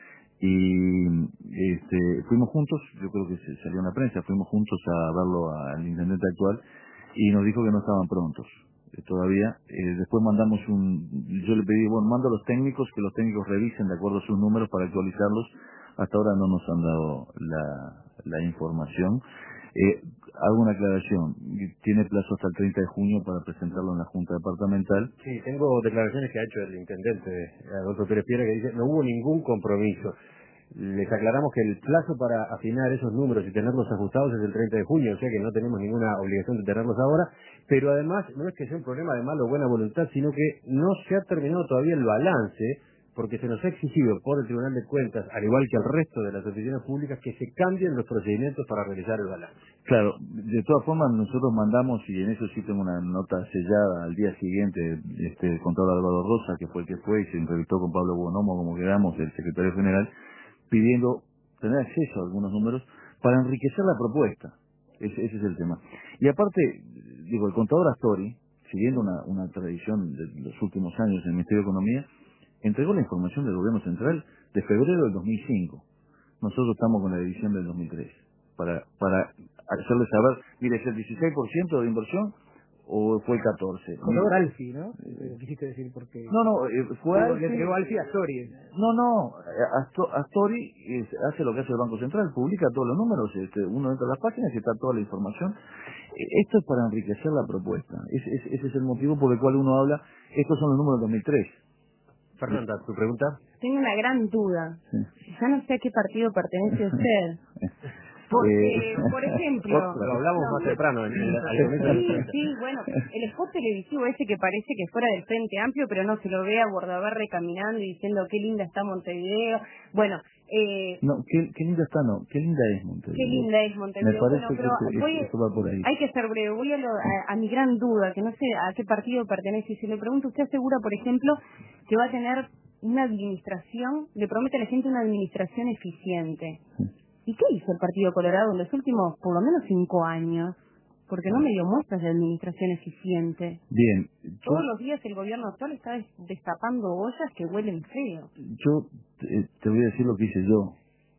Y este, fuimos juntos, yo creo que se salió en la prensa, fuimos juntos a verlo al intendente actual y nos dijo que no estaban prontos eh, todavía. Eh, después mandamos un, yo le pedí, bueno, mando a los técnicos, que los técnicos revisen de acuerdo a sus números para actualizarlos. Hasta ahora no nos han dado la, la información. Eh, hago una aclaración, tiene plazo hasta el treinta de junio para presentarlo en la Junta Departamental.
Sí, tengo declaraciones que ha hecho el intendente Adolfo Pérez Piera que dice no hubo ningún compromiso. Les aclaramos que el plazo para afinar esos números y tenerlos ajustados es el treinta de junio, o sea que no tenemos ninguna obligación de tenerlos ahora, pero además no es que sea un problema de mala o buena voluntad, sino que no se ha terminado todavía el balance, porque se nos ha exigido por el Tribunal de Cuentas, al igual que al resto de las oficinas públicas, que se cambien los procedimientos para realizar el balance.
Claro, de todas formas nosotros mandamos, y en eso sí tengo una nota sellada al día siguiente, este, el contador Álvaro Rosa, que fue el que fue y se entrevistó con Pablo Bonomo, como quedamos, el secretario general, pidiendo tener acceso a algunos números para enriquecer la propuesta. Ese, ese es el tema. Y aparte, digo, el contador Astori, siguiendo una, una tradición de los últimos años en el Ministerio de Economía, entregó la información del Gobierno Central de febrero del dos mil cinco. Nosotros estamos con la edición del dos mil tres. Para, para hacerles saber, mire, ¿es el dieciséis por ciento de inversión o fue el catorce por ciento?
Contador Alfi, ¿no? Eh, quisiste decir por qué.
No, no, eh, fue
no,
Alfi.
Le entregó Alfi a Astori.
No, no, Asto, Astori es, hace lo que hace el Banco Central, publica todos los números, este, uno entra a las páginas y está toda la información. Esto es para enriquecer la propuesta. Es, es, ese es el motivo por el cual uno habla, estos son los números del dos mil tres.
Fernanda, ¿tu pregunta?
Tengo una gran duda.
Sí.
Ya no sé a qué partido pertenece usted. Porque,
Eh,
por ejemplo...
Lo hablamos
no,
más temprano. En el,
sí, sí, bueno, el spot televisivo ese que parece que fuera del Frente Amplio, pero no se lo ve a Bordaberry caminando y diciendo qué linda está Montevideo. Bueno, eh...
No, qué, qué linda está, no, qué linda es Montevideo.
Qué linda es Montevideo.
Me parece
bueno, pero
que
voy,
eso va por ahí.
hay que ser breve. Voy a, lo, a, a mi gran duda, que no sé a qué partido pertenece. Y si le pregunto, ¿usted asegura, por ejemplo, que va a tener una administración, le promete a la gente una administración eficiente? ¿Y qué hizo el Partido Colorado en los últimos, por lo menos, cinco años? Porque no me dio muestras de administración eficiente.
Bien.
Todos los días el gobierno actual está des- destapando ollas que huelen feo.
Yo te, te voy a decir lo que hice yo.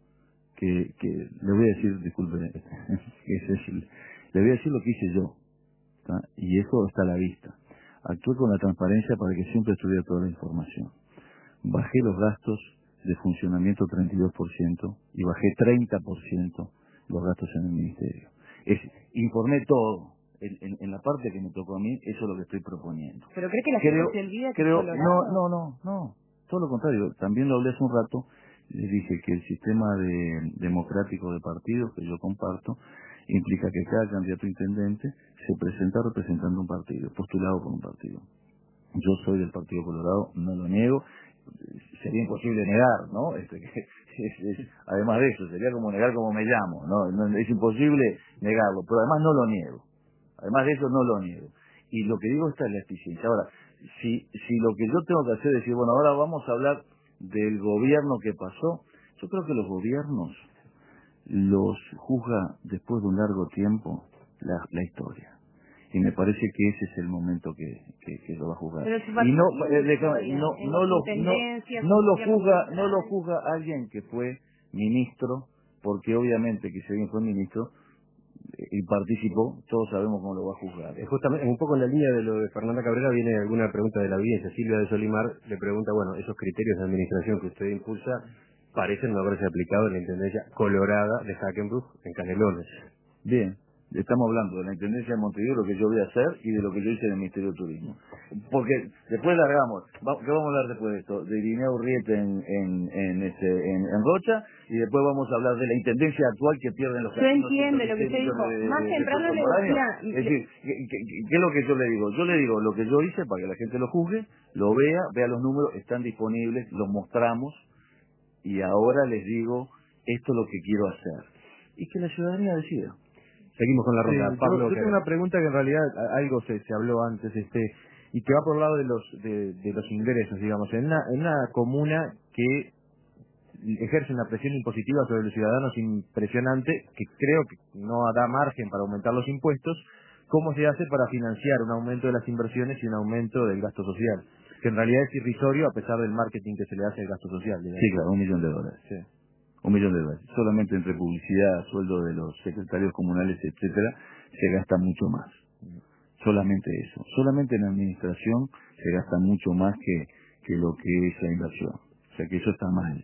Que, que le voy a decir, disculpe, ese es el- le voy a decir lo que hice yo. ¿tá? Y eso está a la vista. Actué con la transparencia para que siempre estuviera toda la información. Bajé los gastos de funcionamiento treinta y dos por ciento y bajé treinta por ciento los gastos en el ministerio. Es, informé todo. En, en, en la parte que me tocó a mí, eso es lo que estoy proponiendo.
¿Pero cree que la
Creo,
gente se olvida que
creo,
es
no,
Colorado?
no, no, no. Todo lo contrario. También lo hablé hace un rato. Les dije que el sistema de, democrático de partidos que yo comparto implica que cada candidato a intendente se presenta representando un partido, postulado por un partido. Yo soy del Partido Colorado, no lo niego. Sería imposible negar, ¿no? Este, que, es, es, además de eso, sería como negar como me llamo, ¿no? No, es imposible negarlo, pero además no lo niego. Además de eso no lo niego. Y lo que digo está en la eficiencia. Ahora, si, si lo que yo tengo que hacer es decir, bueno, ahora vamos a hablar del gobierno que pasó, yo creo que los gobiernos los juzga después de un largo tiempo la, la historia. Y me parece que ese es el momento que, que, que lo va a juzgar.
Pero su
Y no,
partido
eh, deja-
en-
no,
en
no,
las
lo, no,
intendencias,
no lo
gobierno
juzga, no
municipal.
lo juzga alguien que fue ministro, porque obviamente que si alguien fue ministro eh, y participó, todos sabemos cómo lo va a juzgar.
Eh, Justamente, un poco en la línea de lo de Fernanda Cabrera, viene alguna pregunta de la audiencia. Silvia de Solimar le pregunta, bueno, esos criterios de administración que usted impulsa parecen no haberse aplicado en la Intendencia Colorada de Hackenbruch, en Canelones.
Bien, estamos hablando de la Intendencia de Montevideo, lo que yo voy a hacer y de lo que yo hice en el Ministerio de Turismo. Porque después largamos, va- ¿qué vamos a hablar después de esto? De Irineo Urriete en, en, en, este, en, en Rocha, y después vamos a hablar de la Intendencia actual que pierden los
Yo
casinos,
entiendo lo que
ciento
usted
dieciséis
dijo.
millones de-
Más
de- de
temprano
pesos
le
por año.
decía...
Es decir, ¿qué, qué, qué es lo que yo le digo? Yo le digo lo que yo hice para que la gente lo juzgue, lo vea, vea los números, están disponibles, los mostramos, y ahora les digo, esto es lo que quiero hacer. Y que la ciudadanía decida.
Seguimos con la ronda.
Sí,
Pablo,
yo, yo
¿qué
tengo una pregunta que en realidad a- algo se, se habló antes, este, y que va por el lado de los de, de los ingresos, digamos, en una, en una comuna que ejerce una presión impositiva sobre los ciudadanos impresionante, que creo que no da margen para aumentar los impuestos. ¿Cómo se hace para financiar un aumento de las inversiones y un aumento del gasto social? Que en realidad es irrisorio a pesar del marketing que se le hace al gasto social, digamos.
Sí, claro, un millón de dólares.
Sí.
Un millón de dólares. Solamente entre publicidad, sueldo de los secretarios comunales, etcétera, se gasta mucho más. Solamente eso. Solamente en administración se gasta mucho más que, que lo que es la inversión. O sea que eso está mal.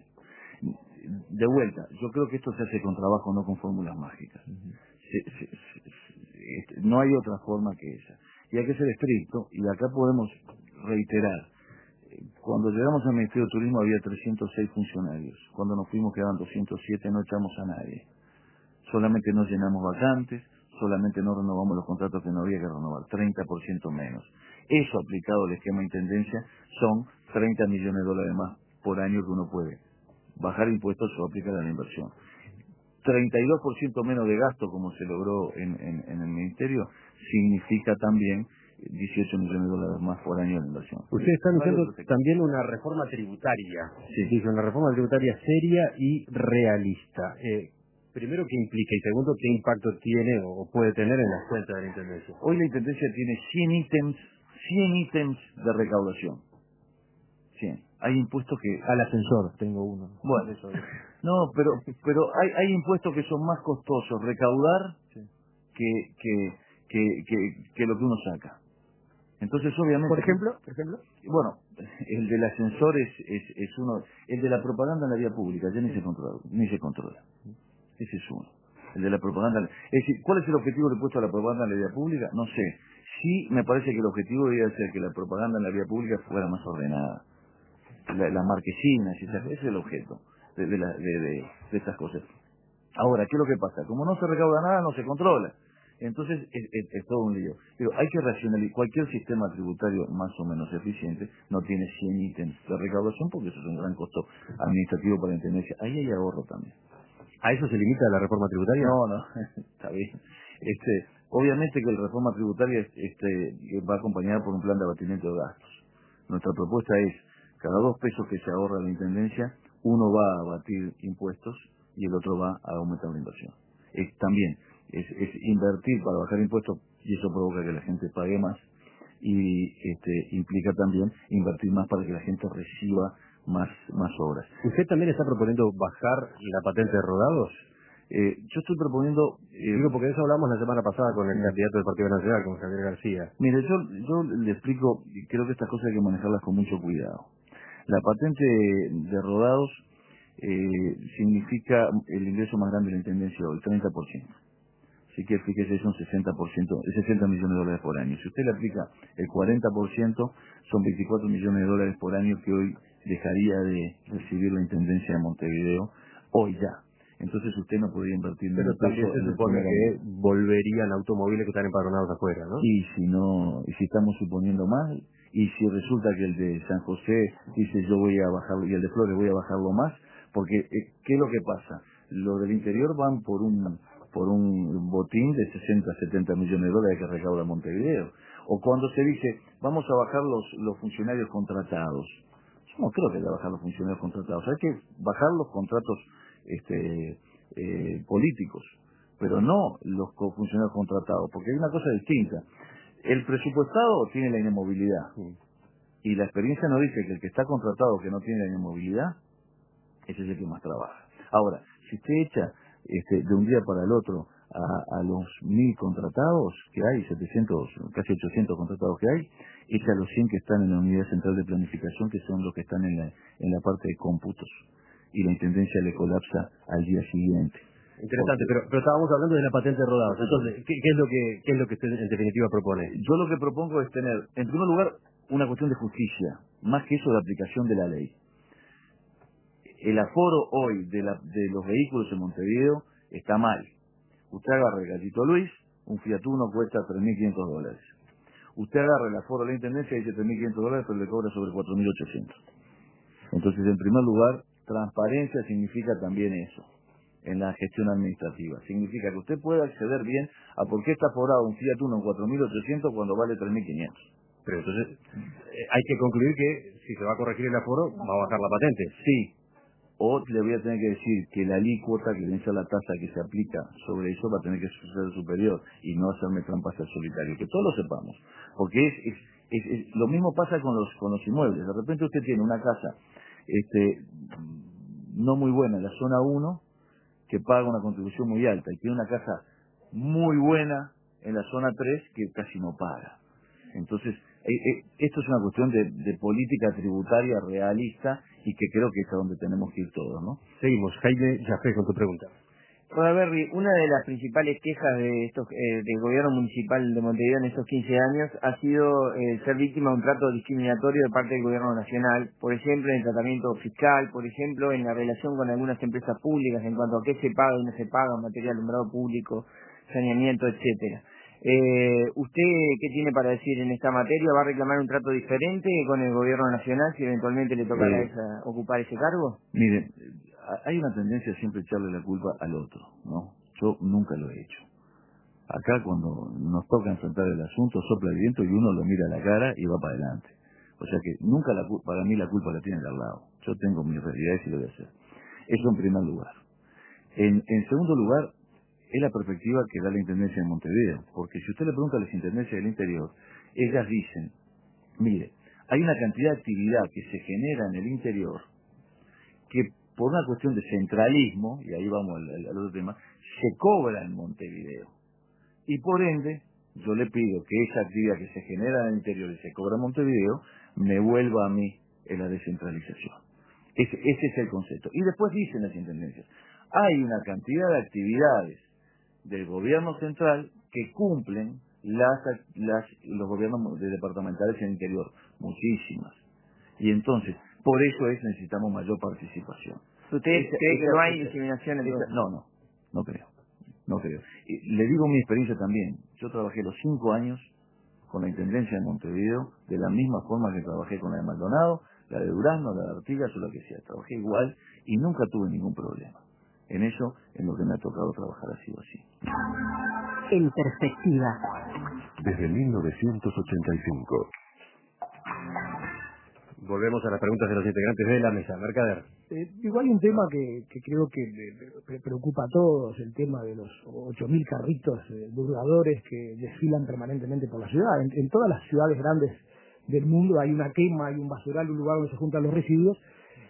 De vuelta, yo creo que esto se hace con trabajo, no con fórmulas mágicas. Se- se- se- se- no hay otra forma que esa. Y hay que ser estricto, y acá podemos reiterar. Cuando llegamos al Ministerio de Turismo había trescientos seis funcionarios. Cuando nos fuimos quedaban doscientos siete, no echamos a nadie. Solamente no llenamos vacantes, solamente no renovamos los contratos que no había que renovar, treinta por ciento menos. Eso aplicado al esquema de intendencia son treinta millones de dólares más por año que uno puede bajar impuestos o aplicar a la inversión. treinta y dos por ciento menos de gasto, como se logró en, en, en el Ministerio, significa también dieciocho millones de dólares más por año de inversión.
Ustedes están
Vale,
haciendo
perfecto.
también una reforma tributaria.
Sí.
Dice, una reforma tributaria seria y realista. Eh, primero, ¿qué implica? Y segundo, ¿qué impacto tiene o puede tener en las cuentas de la Intendencia?
Hoy la Intendencia tiene cien ítems, cien ítems de recaudación. cien. Hay impuestos que...
Al ascensor, tengo uno.
Bueno,
Eso,
no, pero pero hay, hay impuestos que son más costosos recaudar
sí.
que, que, que, que, que lo que uno saca. Entonces, obviamente...
Por ejemplo, por ejemplo.
Bueno, el del ascensor es, es, es uno... El de la propaganda en la vía pública, ya ni se controla. Ni se controla. Ese es uno. El de la propaganda... Es decir, ¿cuál es el objetivo que he puesto a la propaganda en la vía pública? No sé. Sí, me parece que el objetivo debería ser que la propaganda en la vía pública fuera más ordenada. La, las marquesinas, y esas- ese es el objeto de, de, la, de, de, de estas cosas. Ahora, ¿qué es lo que pasa? Como no se recauda nada, no se controla. Entonces es, es, es todo un lío. Pero hay que racionalizar. Cualquier sistema tributario más o menos eficiente no tiene cien ítems de recaudación porque eso es un gran costo administrativo para la intendencia. Ahí hay ahorro también.
¿A eso se limita la reforma tributaria?
No, no, está bien. Este, obviamente que la reforma tributaria este, va acompañada por un plan de abatimiento de gastos. Nuestra propuesta es, cada dos pesos que se ahorra la intendencia, uno va a abatir impuestos y el otro va a aumentar la inversión. Es, también es, es invertir para bajar impuestos y eso provoca que la gente pague más y este, implica también invertir más para que la gente reciba más, más obras.
¿Usted también está proponiendo bajar la patente de rodados?
Eh, yo estoy proponiendo...
Eh, Digo, porque de eso hablamos la semana pasada con el candidato del Partido Nacional, con Javier García.
Mire, yo, yo le explico, y creo que estas cosas hay que manejarlas con mucho cuidado. La patente de rodados eh, significa el ingreso más grande de la intendencia hoy, treinta por ciento. Así que fíjese, es un sesenta por ciento, sesenta millones de dólares por año. Si usted le aplica el cuarenta por ciento, son veinticuatro millones de dólares por año que hoy dejaría de recibir la intendencia de Montevideo, hoy ya. Entonces usted no podría invertir en
Pero
un
también
peso
se
en
supone
el
que volverían automóviles que están empadronados afuera, ¿no?
Y si no, y si estamos suponiendo mal, y si resulta que el de San José dice yo voy a bajarlo, y el de Flores voy a bajarlo más, porque eh, ¿qué es lo que pasa? Los del interior van por un por un botín de sesenta, setenta millones de dólares que recauda Montevideo. O cuando se dice, vamos a bajar los, los funcionarios contratados. Yo no creo que haya bajar los funcionarios contratados. Hay que bajar los contratos este, eh, políticos, pero no los funcionarios contratados, porque hay una cosa distinta. El presupuestado tiene la inamovilidad, y la experiencia nos dice que el que está contratado, que no tiene la inamovilidad, ese es el que más trabaja. Ahora, si usted echa este, de un día para el otro a, a los mil contratados que hay, setecientos, casi ochocientos contratados que hay, echa a los cien que están en la unidad central de planificación, que son los que están en la, en la parte de cómputos, y la intendencia le colapsa al día siguiente.
Interesante, pero, pero estábamos hablando de la patente de rodados. Entonces, ¿qué, qué es lo que qué es lo que usted en definitiva propone?
Yo lo que propongo es tener, en primer lugar, una cuestión de justicia, más que eso de aplicación de la ley. El aforo hoy de, la, de los vehículos en Montevideo está mal. Usted agarra el Gallito Luis, un Fiat Uno cuesta tres mil quinientos dólares. Usted agarra el aforo de la intendencia y dice tres mil quinientos dólares, pero le cobra sobre cuatro mil ochocientos. Entonces, en primer lugar, transparencia significa también eso, en la gestión administrativa. Significa que usted puede acceder bien a por qué está aforado un Fiat Uno en cuatro mil ochocientos cuando vale tres mil quinientos.
Pero entonces, eh, hay que concluir que si se va a corregir el aforo, va a bajar la patente.
Sí. O le voy a tener que decir que la alícuota, que viene a ser la tasa que se aplica sobre eso, va a tener que ser superior y no hacerme trampas al solitario. Que todos lo sepamos. Porque es, es, es, es lo mismo pasa con los con los inmuebles. De repente usted tiene una casa este no muy buena en la zona uno, que paga una contribución muy alta, y tiene una casa muy buena en la zona tres que casi no paga. Entonces, eh, eh, esto es una cuestión de, de política tributaria realista y que creo que es a donde tenemos que ir todos, ¿no?
Seguimos. Jaime Jafé con tu pregunta.
Hola, Berry, una de las principales quejas de estos, eh, del gobierno municipal de Montevideo en estos quince años ha sido eh, ser víctima de un trato discriminatorio de parte del gobierno nacional, por ejemplo, en el tratamiento fiscal, por ejemplo, en la relación con algunas empresas públicas en cuanto a qué se paga y no se paga en materia de alumbrado público, saneamiento, etcétera. Eh, ¿Usted qué tiene para decir en esta materia? ¿Va a reclamar un trato diferente con el gobierno nacional si eventualmente le tocará
Eh,
esa, ocupar ese cargo?
Miren, hay una tendencia a siempre echarle la culpa al otro, ¿no? Yo nunca lo he hecho. Acá cuando nos toca enfrentar el asunto, sopla el viento y uno lo mira a la cara y va para adelante. O sea que nunca la, para mí la culpa la tiene de al lado. Yo tengo mis realidades y lo voy a hacer. Eso en primer lugar. En, en segundo lugar, es la perspectiva que da la Intendencia de Montevideo. Porque si usted le pregunta a las Intendencias del interior, ellas dicen, mire, hay una cantidad de actividad que se genera en el interior que por una cuestión de centralismo, y ahí vamos al, al otro tema, se cobra en Montevideo. Y por ende, yo le pido que esa actividad que se genera en el interior y se cobra en Montevideo, me vuelva a mí en la descentralización. Ese, ese es el concepto. Y después dicen las intendencias, hay una cantidad de actividades del gobierno central que cumplen las, las, los gobiernos de departamentales en el interior, muchísimas. Y entonces, por eso es necesitamos mayor participación.
¿Usted
esa,
cree
esa,
que no hay
esa,
discriminación en
esa,
todo?
No, no. no creo, no creo. Y le digo mi experiencia también. Yo trabajé los cinco años con la Intendencia de Montevideo de la misma forma que trabajé con la de Maldonado, la de Durazno, la de Artigas o lo que sea. Trabajé igual y nunca tuve ningún problema. En eso, en lo que me ha tocado trabajar ha sido así.
En perspectiva.
Desde mil novecientos ochenta y cinco.
Volvemos a las preguntas de los integrantes de la mesa. Mercader.
Eh, igual hay un tema que, que creo que me preocupa a todos, el tema de los ocho mil carritos eh, burladores que desfilan permanentemente por la ciudad. En, en todas las ciudades grandes del mundo hay una quema, hay un basural, un lugar donde se juntan los residuos,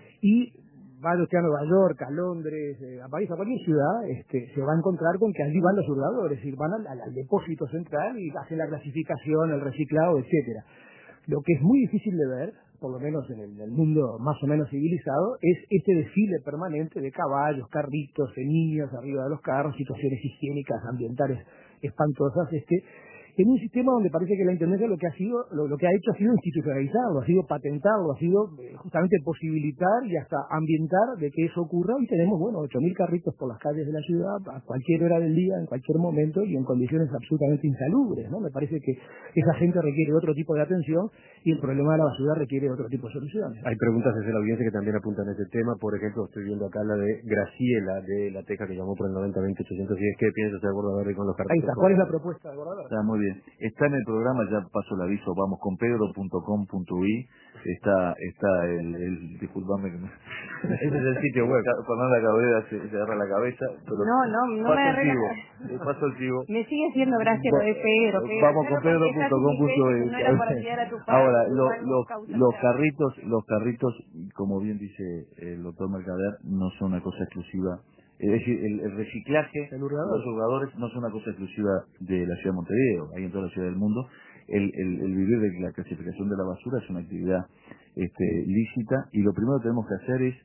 y vaya usted a Nueva York, a Londres, eh, a París, a cualquier ciudad, este, se va a encontrar con que allí van los hurgadores, es decir, van al, al, al depósito central y hacen la clasificación, el reciclado, etcétera. Lo que es muy difícil de ver, por lo menos en el, en el mundo más o menos civilizado, es este desfile permanente de caballos, carritos, de niños arriba de los carros, situaciones higiénicas, ambientales espantosas, este, en un sistema donde parece que la Intendencia lo que ha sido, lo, lo que ha hecho ha sido institucionalizarlo, ha sido patentarlo, ha sido eh, justamente posibilitar y hasta ambientar de que eso ocurra, y tenemos, bueno, ocho mil carritos por las calles de la ciudad a cualquier hora del día, en cualquier momento y en condiciones absolutamente insalubres, ¿no? Me parece que esa gente requiere otro tipo de atención y el problema de la basura requiere otro tipo de soluciones.
Hay preguntas desde la audiencia que también apuntan a este tema. Por ejemplo, estoy viendo acá la de Graciela de La Teja, que llamó por el noventa veinte ochocientos diez. ¿Qué piensa usted de Bordaverde con los carritos?
Ahí está. ¿Cuál es la propuesta de Bordaverde?
Está muy bien. Está en el programa, ya paso el aviso, vamos con pedro punto com punto uy. Está, está el, el disculpame que me...
Ese es el sitio web.
Fernanda Cabrera se, se agarra la cabeza. Pero
no, no, no
paso
me
el chivo,
arregla.
paso el chivo.
Me sigue siendo gracia lo de Pedro. Pedro
Vamos
Pedro
con pedro punto com punto uy.
no era para ayudar a tu padre,
Ahora, lo,
algo
lo,
causa
los
grave.
carritos, los carritos, como bien dice el doctor Mercader, no son una cosa exclusiva. Es decir, el, el reciclaje,
el hurgador.
los hurgadores no son una cosa exclusiva de la ciudad de Montevideo, hay en toda la ciudad del mundo. El, el, el vivir de la clasificación de la basura es una actividad este, lícita, y lo primero que tenemos que hacer es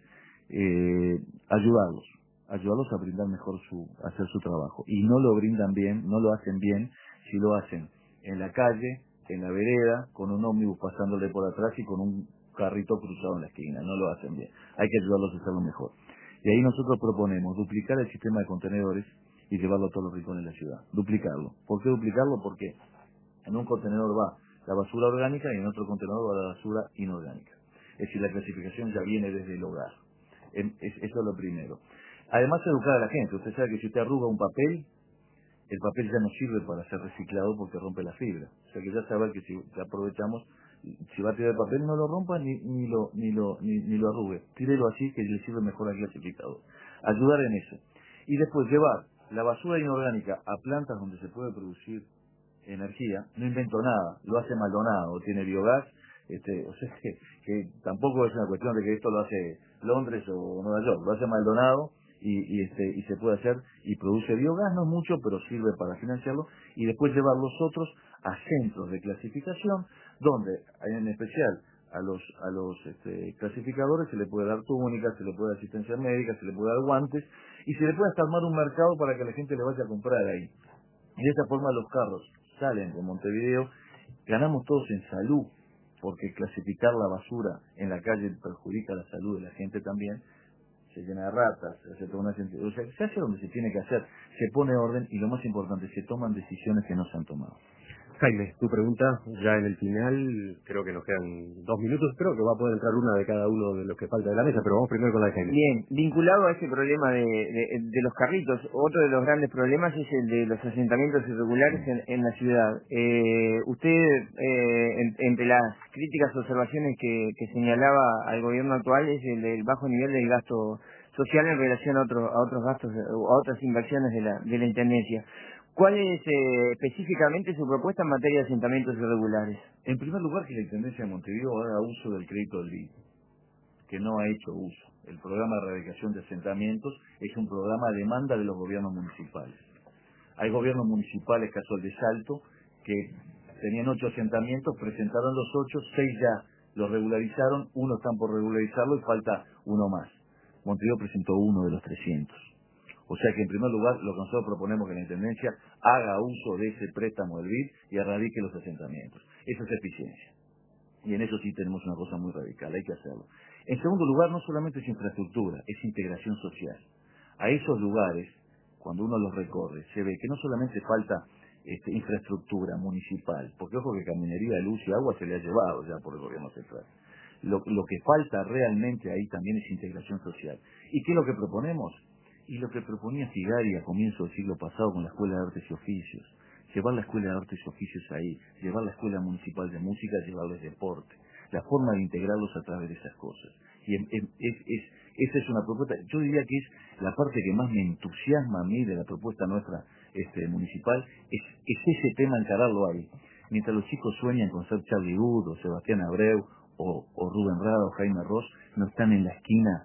eh, ayudarlos, ayudarlos a brindar mejor su, a hacer su trabajo. Y no lo brindan bien, no lo hacen bien si lo hacen en la calle, en la vereda, con un ómnibus pasándole por atrás y con un carrito cruzado en la esquina. No lo hacen bien. Hay que ayudarlos a hacerlo mejor. Y ahí nosotros proponemos duplicar el sistema de contenedores y llevarlo a todos los rincones de la ciudad. Duplicarlo. ¿Por qué duplicarlo? Porque en un contenedor va la basura orgánica y en otro contenedor va la basura inorgánica. Es decir, la clasificación ya viene desde el hogar. Es, eso es lo primero. Además, educar a la gente. Usted sabe que si usted arruga un papel, el papel ya no sirve para ser reciclado porque rompe la fibra. O sea que ya sabe que si aprovechamos, si va a tirar el papel, no lo rompa ni, ni lo ni lo ni, ni lo arrugue. Tírelo así, que le sirve mejor al clasificador. Ayudar en eso. Y después llevar la basura inorgánica a plantas donde se puede producir energía. No invento nada, lo hace Maldonado, tiene biogás, este, o sea que, que tampoco es una cuestión de que esto lo hace Londres o Nueva York, lo hace Maldonado y, y este y se puede hacer y produce biogás, no mucho, pero sirve para financiarlo, y después llevar los otros a centros de clasificación donde en especial a los a los este, clasificadores se le puede dar túnicas, se le puede dar asistencia médica, se le puede dar guantes y se le puede hasta armar un mercado para que la gente le vaya a comprar ahí. Y de esta forma los carros salen de Montevideo, ganamos todos en salud, porque clasificar la basura en la calle perjudica la salud de la gente también. Se llena de ratas, se hace toda una... O sea, se hace donde se tiene que hacer, se pone orden y lo más importante, se toman decisiones que no se han tomado.
Jaime, tu pregunta ya en el final, creo que nos quedan dos minutos, creo que va a poder entrar una de cada uno de los que falta de la mesa, pero vamos primero con la de Jaime.
Bien, vinculado a ese problema de, de, de los carritos, otro de los grandes problemas es el de los asentamientos irregulares en, en la ciudad. Eh, usted, eh, en, entre las críticas y observaciones que, que señalaba al gobierno actual, es el del bajo nivel del gasto social en relación a, otro, a otros gastos o a otras inversiones de la, de la Intendencia. ¿Cuál es eh, específicamente su propuesta en materia de asentamientos irregulares?
En primer lugar, que la Intendencia de Montevideo haga uso del crédito del B I D, que no ha hecho uso. El programa de erradicación de asentamientos es un programa a demanda de los gobiernos municipales. Hay gobiernos municipales, caso el de Salto, que tenían ocho asentamientos, presentaron los ocho, seis ya los regularizaron, uno están por regularizarlo y falta uno más. Montevideo presentó uno de los trescientos. O sea que en primer lugar lo que nosotros proponemos que la Intendencia haga uso de ese préstamo del B I D y erradique los asentamientos. Eso es eficiencia. Y en eso sí tenemos una cosa muy radical, hay que hacerlo. En segundo lugar, no solamente es infraestructura, es integración social. A esos lugares, cuando uno los recorre, se ve que no solamente falta este, infraestructura municipal, porque ojo que caminería, luz y agua se le ha llevado ya por el gobierno central. Lo, lo que falta realmente ahí también es integración social. ¿Y qué es lo que proponemos? Y lo que proponía Figari a comienzo del siglo pasado con la Escuela de Artes y Oficios. Llevar la Escuela de Artes y Oficios ahí, llevar la Escuela Municipal de Música, llevarles deporte. La forma de integrarlos a través de esas cosas. Y es, es, es, esa es una propuesta, yo diría que es la parte que más me entusiasma a mí de la propuesta nuestra este, municipal, es, es ese tema, encararlo ahí. Mientras los chicos sueñan con ser Charlie Wood, o Sebastián Abreu, o, o Rubén Rada, o Jaime Ross, no están en la esquina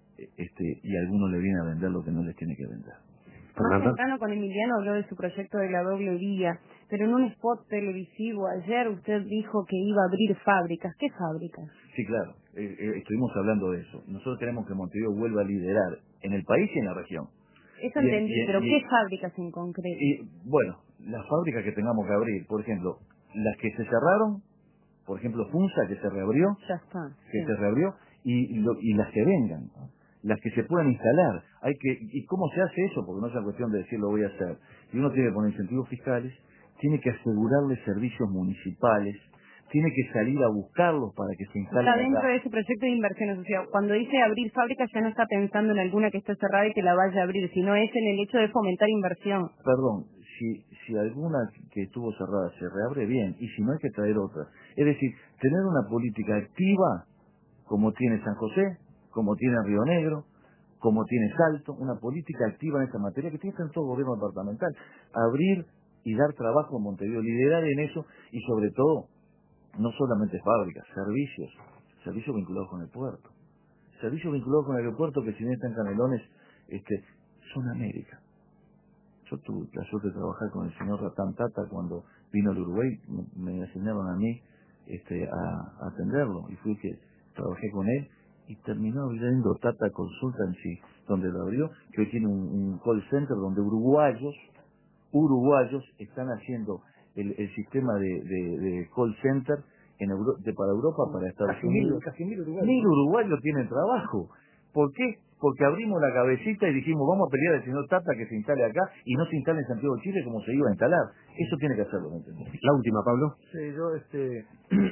este, y alguno le viene a vender lo que no les tiene que vender.
Más temprano con Emiliano habló de su proyecto de la doble vía, pero en un spot televisivo ayer usted dijo que iba a abrir fábricas. ¿Qué fábricas?
Sí, claro, eh, eh, estuvimos hablando de eso. Nosotros queremos que Montevideo vuelva a liderar en el país y en la región.
Eso
y,
entendí,
y,
pero
y,
¿qué fábricas en concreto?
Y, bueno, las fábricas que tengamos que abrir, por ejemplo, las que se cerraron, por ejemplo, Funza, que se reabrió,
ya está,
que
sí.
se reabrió, y, y, lo, y las que vengan, las que se puedan instalar. Hay que ¿Y cómo se hace eso? Porque no es una cuestión de decir lo voy a hacer. Y uno tiene que poner incentivos fiscales, tiene que asegurarle servicios municipales, tiene que salir a buscarlos para que se instalen.
Está dentro
acá.
de ese proyecto de inversiones. O sea, cuando dice abrir fábricas ya no está pensando en alguna que esté cerrada y que la vaya a abrir, sino es en el hecho de fomentar inversión.
Perdón, si, si alguna que estuvo cerrada se reabre, bien, y si no hay que traer otra. Es decir, tener una política activa, como tiene San José, como tiene Río Negro, como tiene Salto, una política activa en esta materia que tiene que tener todo el gobierno departamental. Abrir y dar trabajo a Montevideo, liderar en eso, y sobre todo, no solamente fábricas, servicios, servicios vinculados con el puerto. Servicios vinculados con el aeropuerto que si bien están Canelones, este, son América. Yo tuve la suerte de trabajar con el señor Ratán Tata cuando vino al Uruguay, me, me asignaron a mí este, a, a atenderlo, y fui que trabajé con él, y terminó abriendo Tata Consultancy, donde lo abrió, que hoy tiene un, un call center donde uruguayos, uruguayos están haciendo el, el sistema de, de, de call center en Euro, de, para Europa, para Estados
casi
Unidos.
Mil, casi mil uruguayos.
Mil uruguayos tienen trabajo. ¿Por qué? Porque abrimos la cabecita y dijimos, vamos a pelear al señor Tata que se instale acá y no se instale en Santiago de Chile como se iba a instalar. Eso tiene que hacerlo, ¿me entendés?
La última, Pablo.
Sí, yo, este,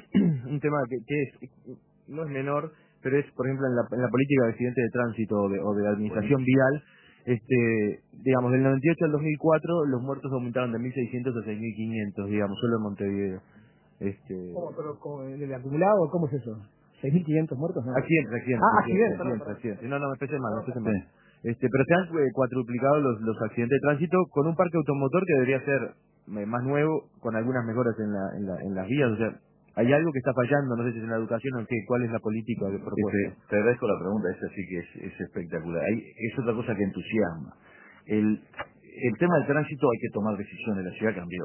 un tema que, que es, no es menor, pero es, por ejemplo, en la, en la política de accidentes de tránsito o de, o de administración
Bueno.
vial, este, digamos, del noventa y ocho al dos mil cuatro los muertos aumentaron de mil seiscientos a seis mil quinientos, digamos, solo en Montevideo. Este...
¿Cómo, pero con el acumulado, cómo es eso? ¿seis mil quinientos muertos? No.
Accidentes, accidentes,
Ah,
accidentes,
accidentes,
accidentes,
perdón,
accidentes. No, no, me empecé mal, me empecé mal.
Sí.
Este, pero se han eh, cuadruplicado los, los accidentes de tránsito con un parque automotor que debería ser eh, más nuevo, con algunas mejoras en, la, en, la, en las vías. O sea, hay algo que está fallando, no sé si es en la educación o en qué, cuál es la política de propuesta.
Este, te agradezco la pregunta, esa sí que es, es espectacular. Hay, es otra cosa que entusiasma. El, el tema del tránsito hay que tomar decisiones, la ciudad cambió.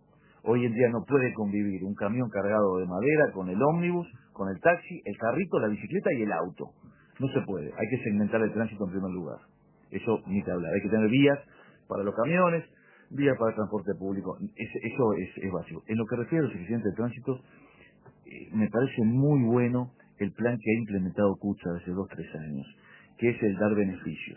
Hoy en día no puede convivir un camión cargado de madera con el ómnibus, con el taxi, el carrito, la bicicleta y el auto. No se puede. Hay que segmentar el tránsito en primer lugar. Eso ni que hablar. Hay que tener vías para los camiones, vías para el transporte público. Es, eso es, es básico. En lo que refiere a los accidentes de tránsito, eh, me parece muy bueno el plan que ha implementado Cucha hace dos o tres años, que es el dar beneficios.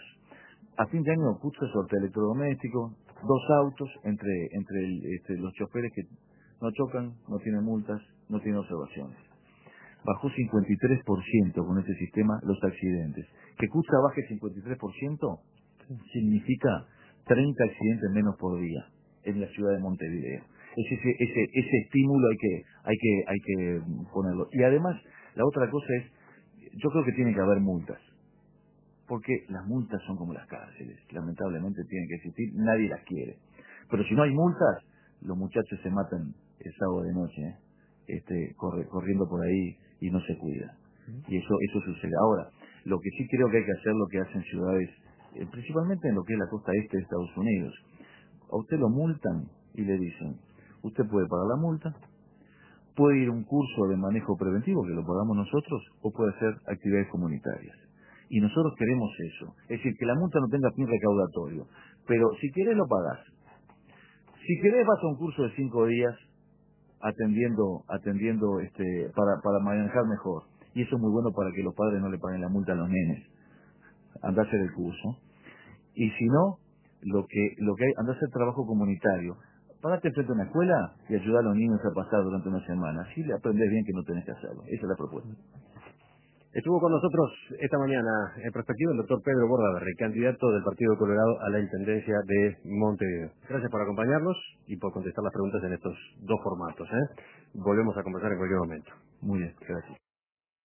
A fin de año Cucha sortea electrodomésticos, dos autos entre entre, el, entre los choferes que no chocan, no tienen multas, no tienen observaciones. Bajó cincuenta y tres por ciento con este sistema los accidentes. Que Cucha baje cincuenta y tres por ciento significa treinta accidentes menos por día en la ciudad de Montevideo. Es ese, ese, ese estímulo hay que, hay que, hay que ponerlo. Y además, la otra cosa es, yo creo que tiene que haber multas. Porque las multas son como las cárceles, lamentablemente tienen que existir, nadie las quiere. Pero si no hay multas, los muchachos se matan el sábado de noche, ¿eh? este, corre, corriendo por ahí y no se cuidan. Y eso eso sucede. Ahora, lo que sí creo que hay que hacer, lo que hacen ciudades, eh, principalmente en lo que es la costa este de Estados Unidos, a usted lo multan y le dicen, usted puede pagar la multa, puede ir a un curso de manejo preventivo, que lo pagamos nosotros, o puede hacer actividades comunitarias. Y nosotros queremos eso. Es decir, que la multa no tenga fin recaudatorio. Pero si querés lo pagás. Si querés vas a un curso de cinco días atendiendo atendiendo este para, para manejar mejor. Y eso es muy bueno para que los padres no le paguen la multa a los nenes. Andá a hacer el curso. Y si no, lo que lo que hay, anda a hacer trabajo comunitario. Párate frente a una escuela y ayuda a los niños a pasar durante una semana. Así le aprendes bien que no tenés que hacerlo. Esa es la propuesta.
Estuvo con nosotros esta mañana en perspectiva el doctor Pedro Bordaberry, candidato del Partido Colorado a la Intendencia de Montevideo. Gracias por acompañarnos y por contestar las preguntas en estos dos formatos. ¿eh? Volvemos a conversar en cualquier momento.
Muy bien, gracias.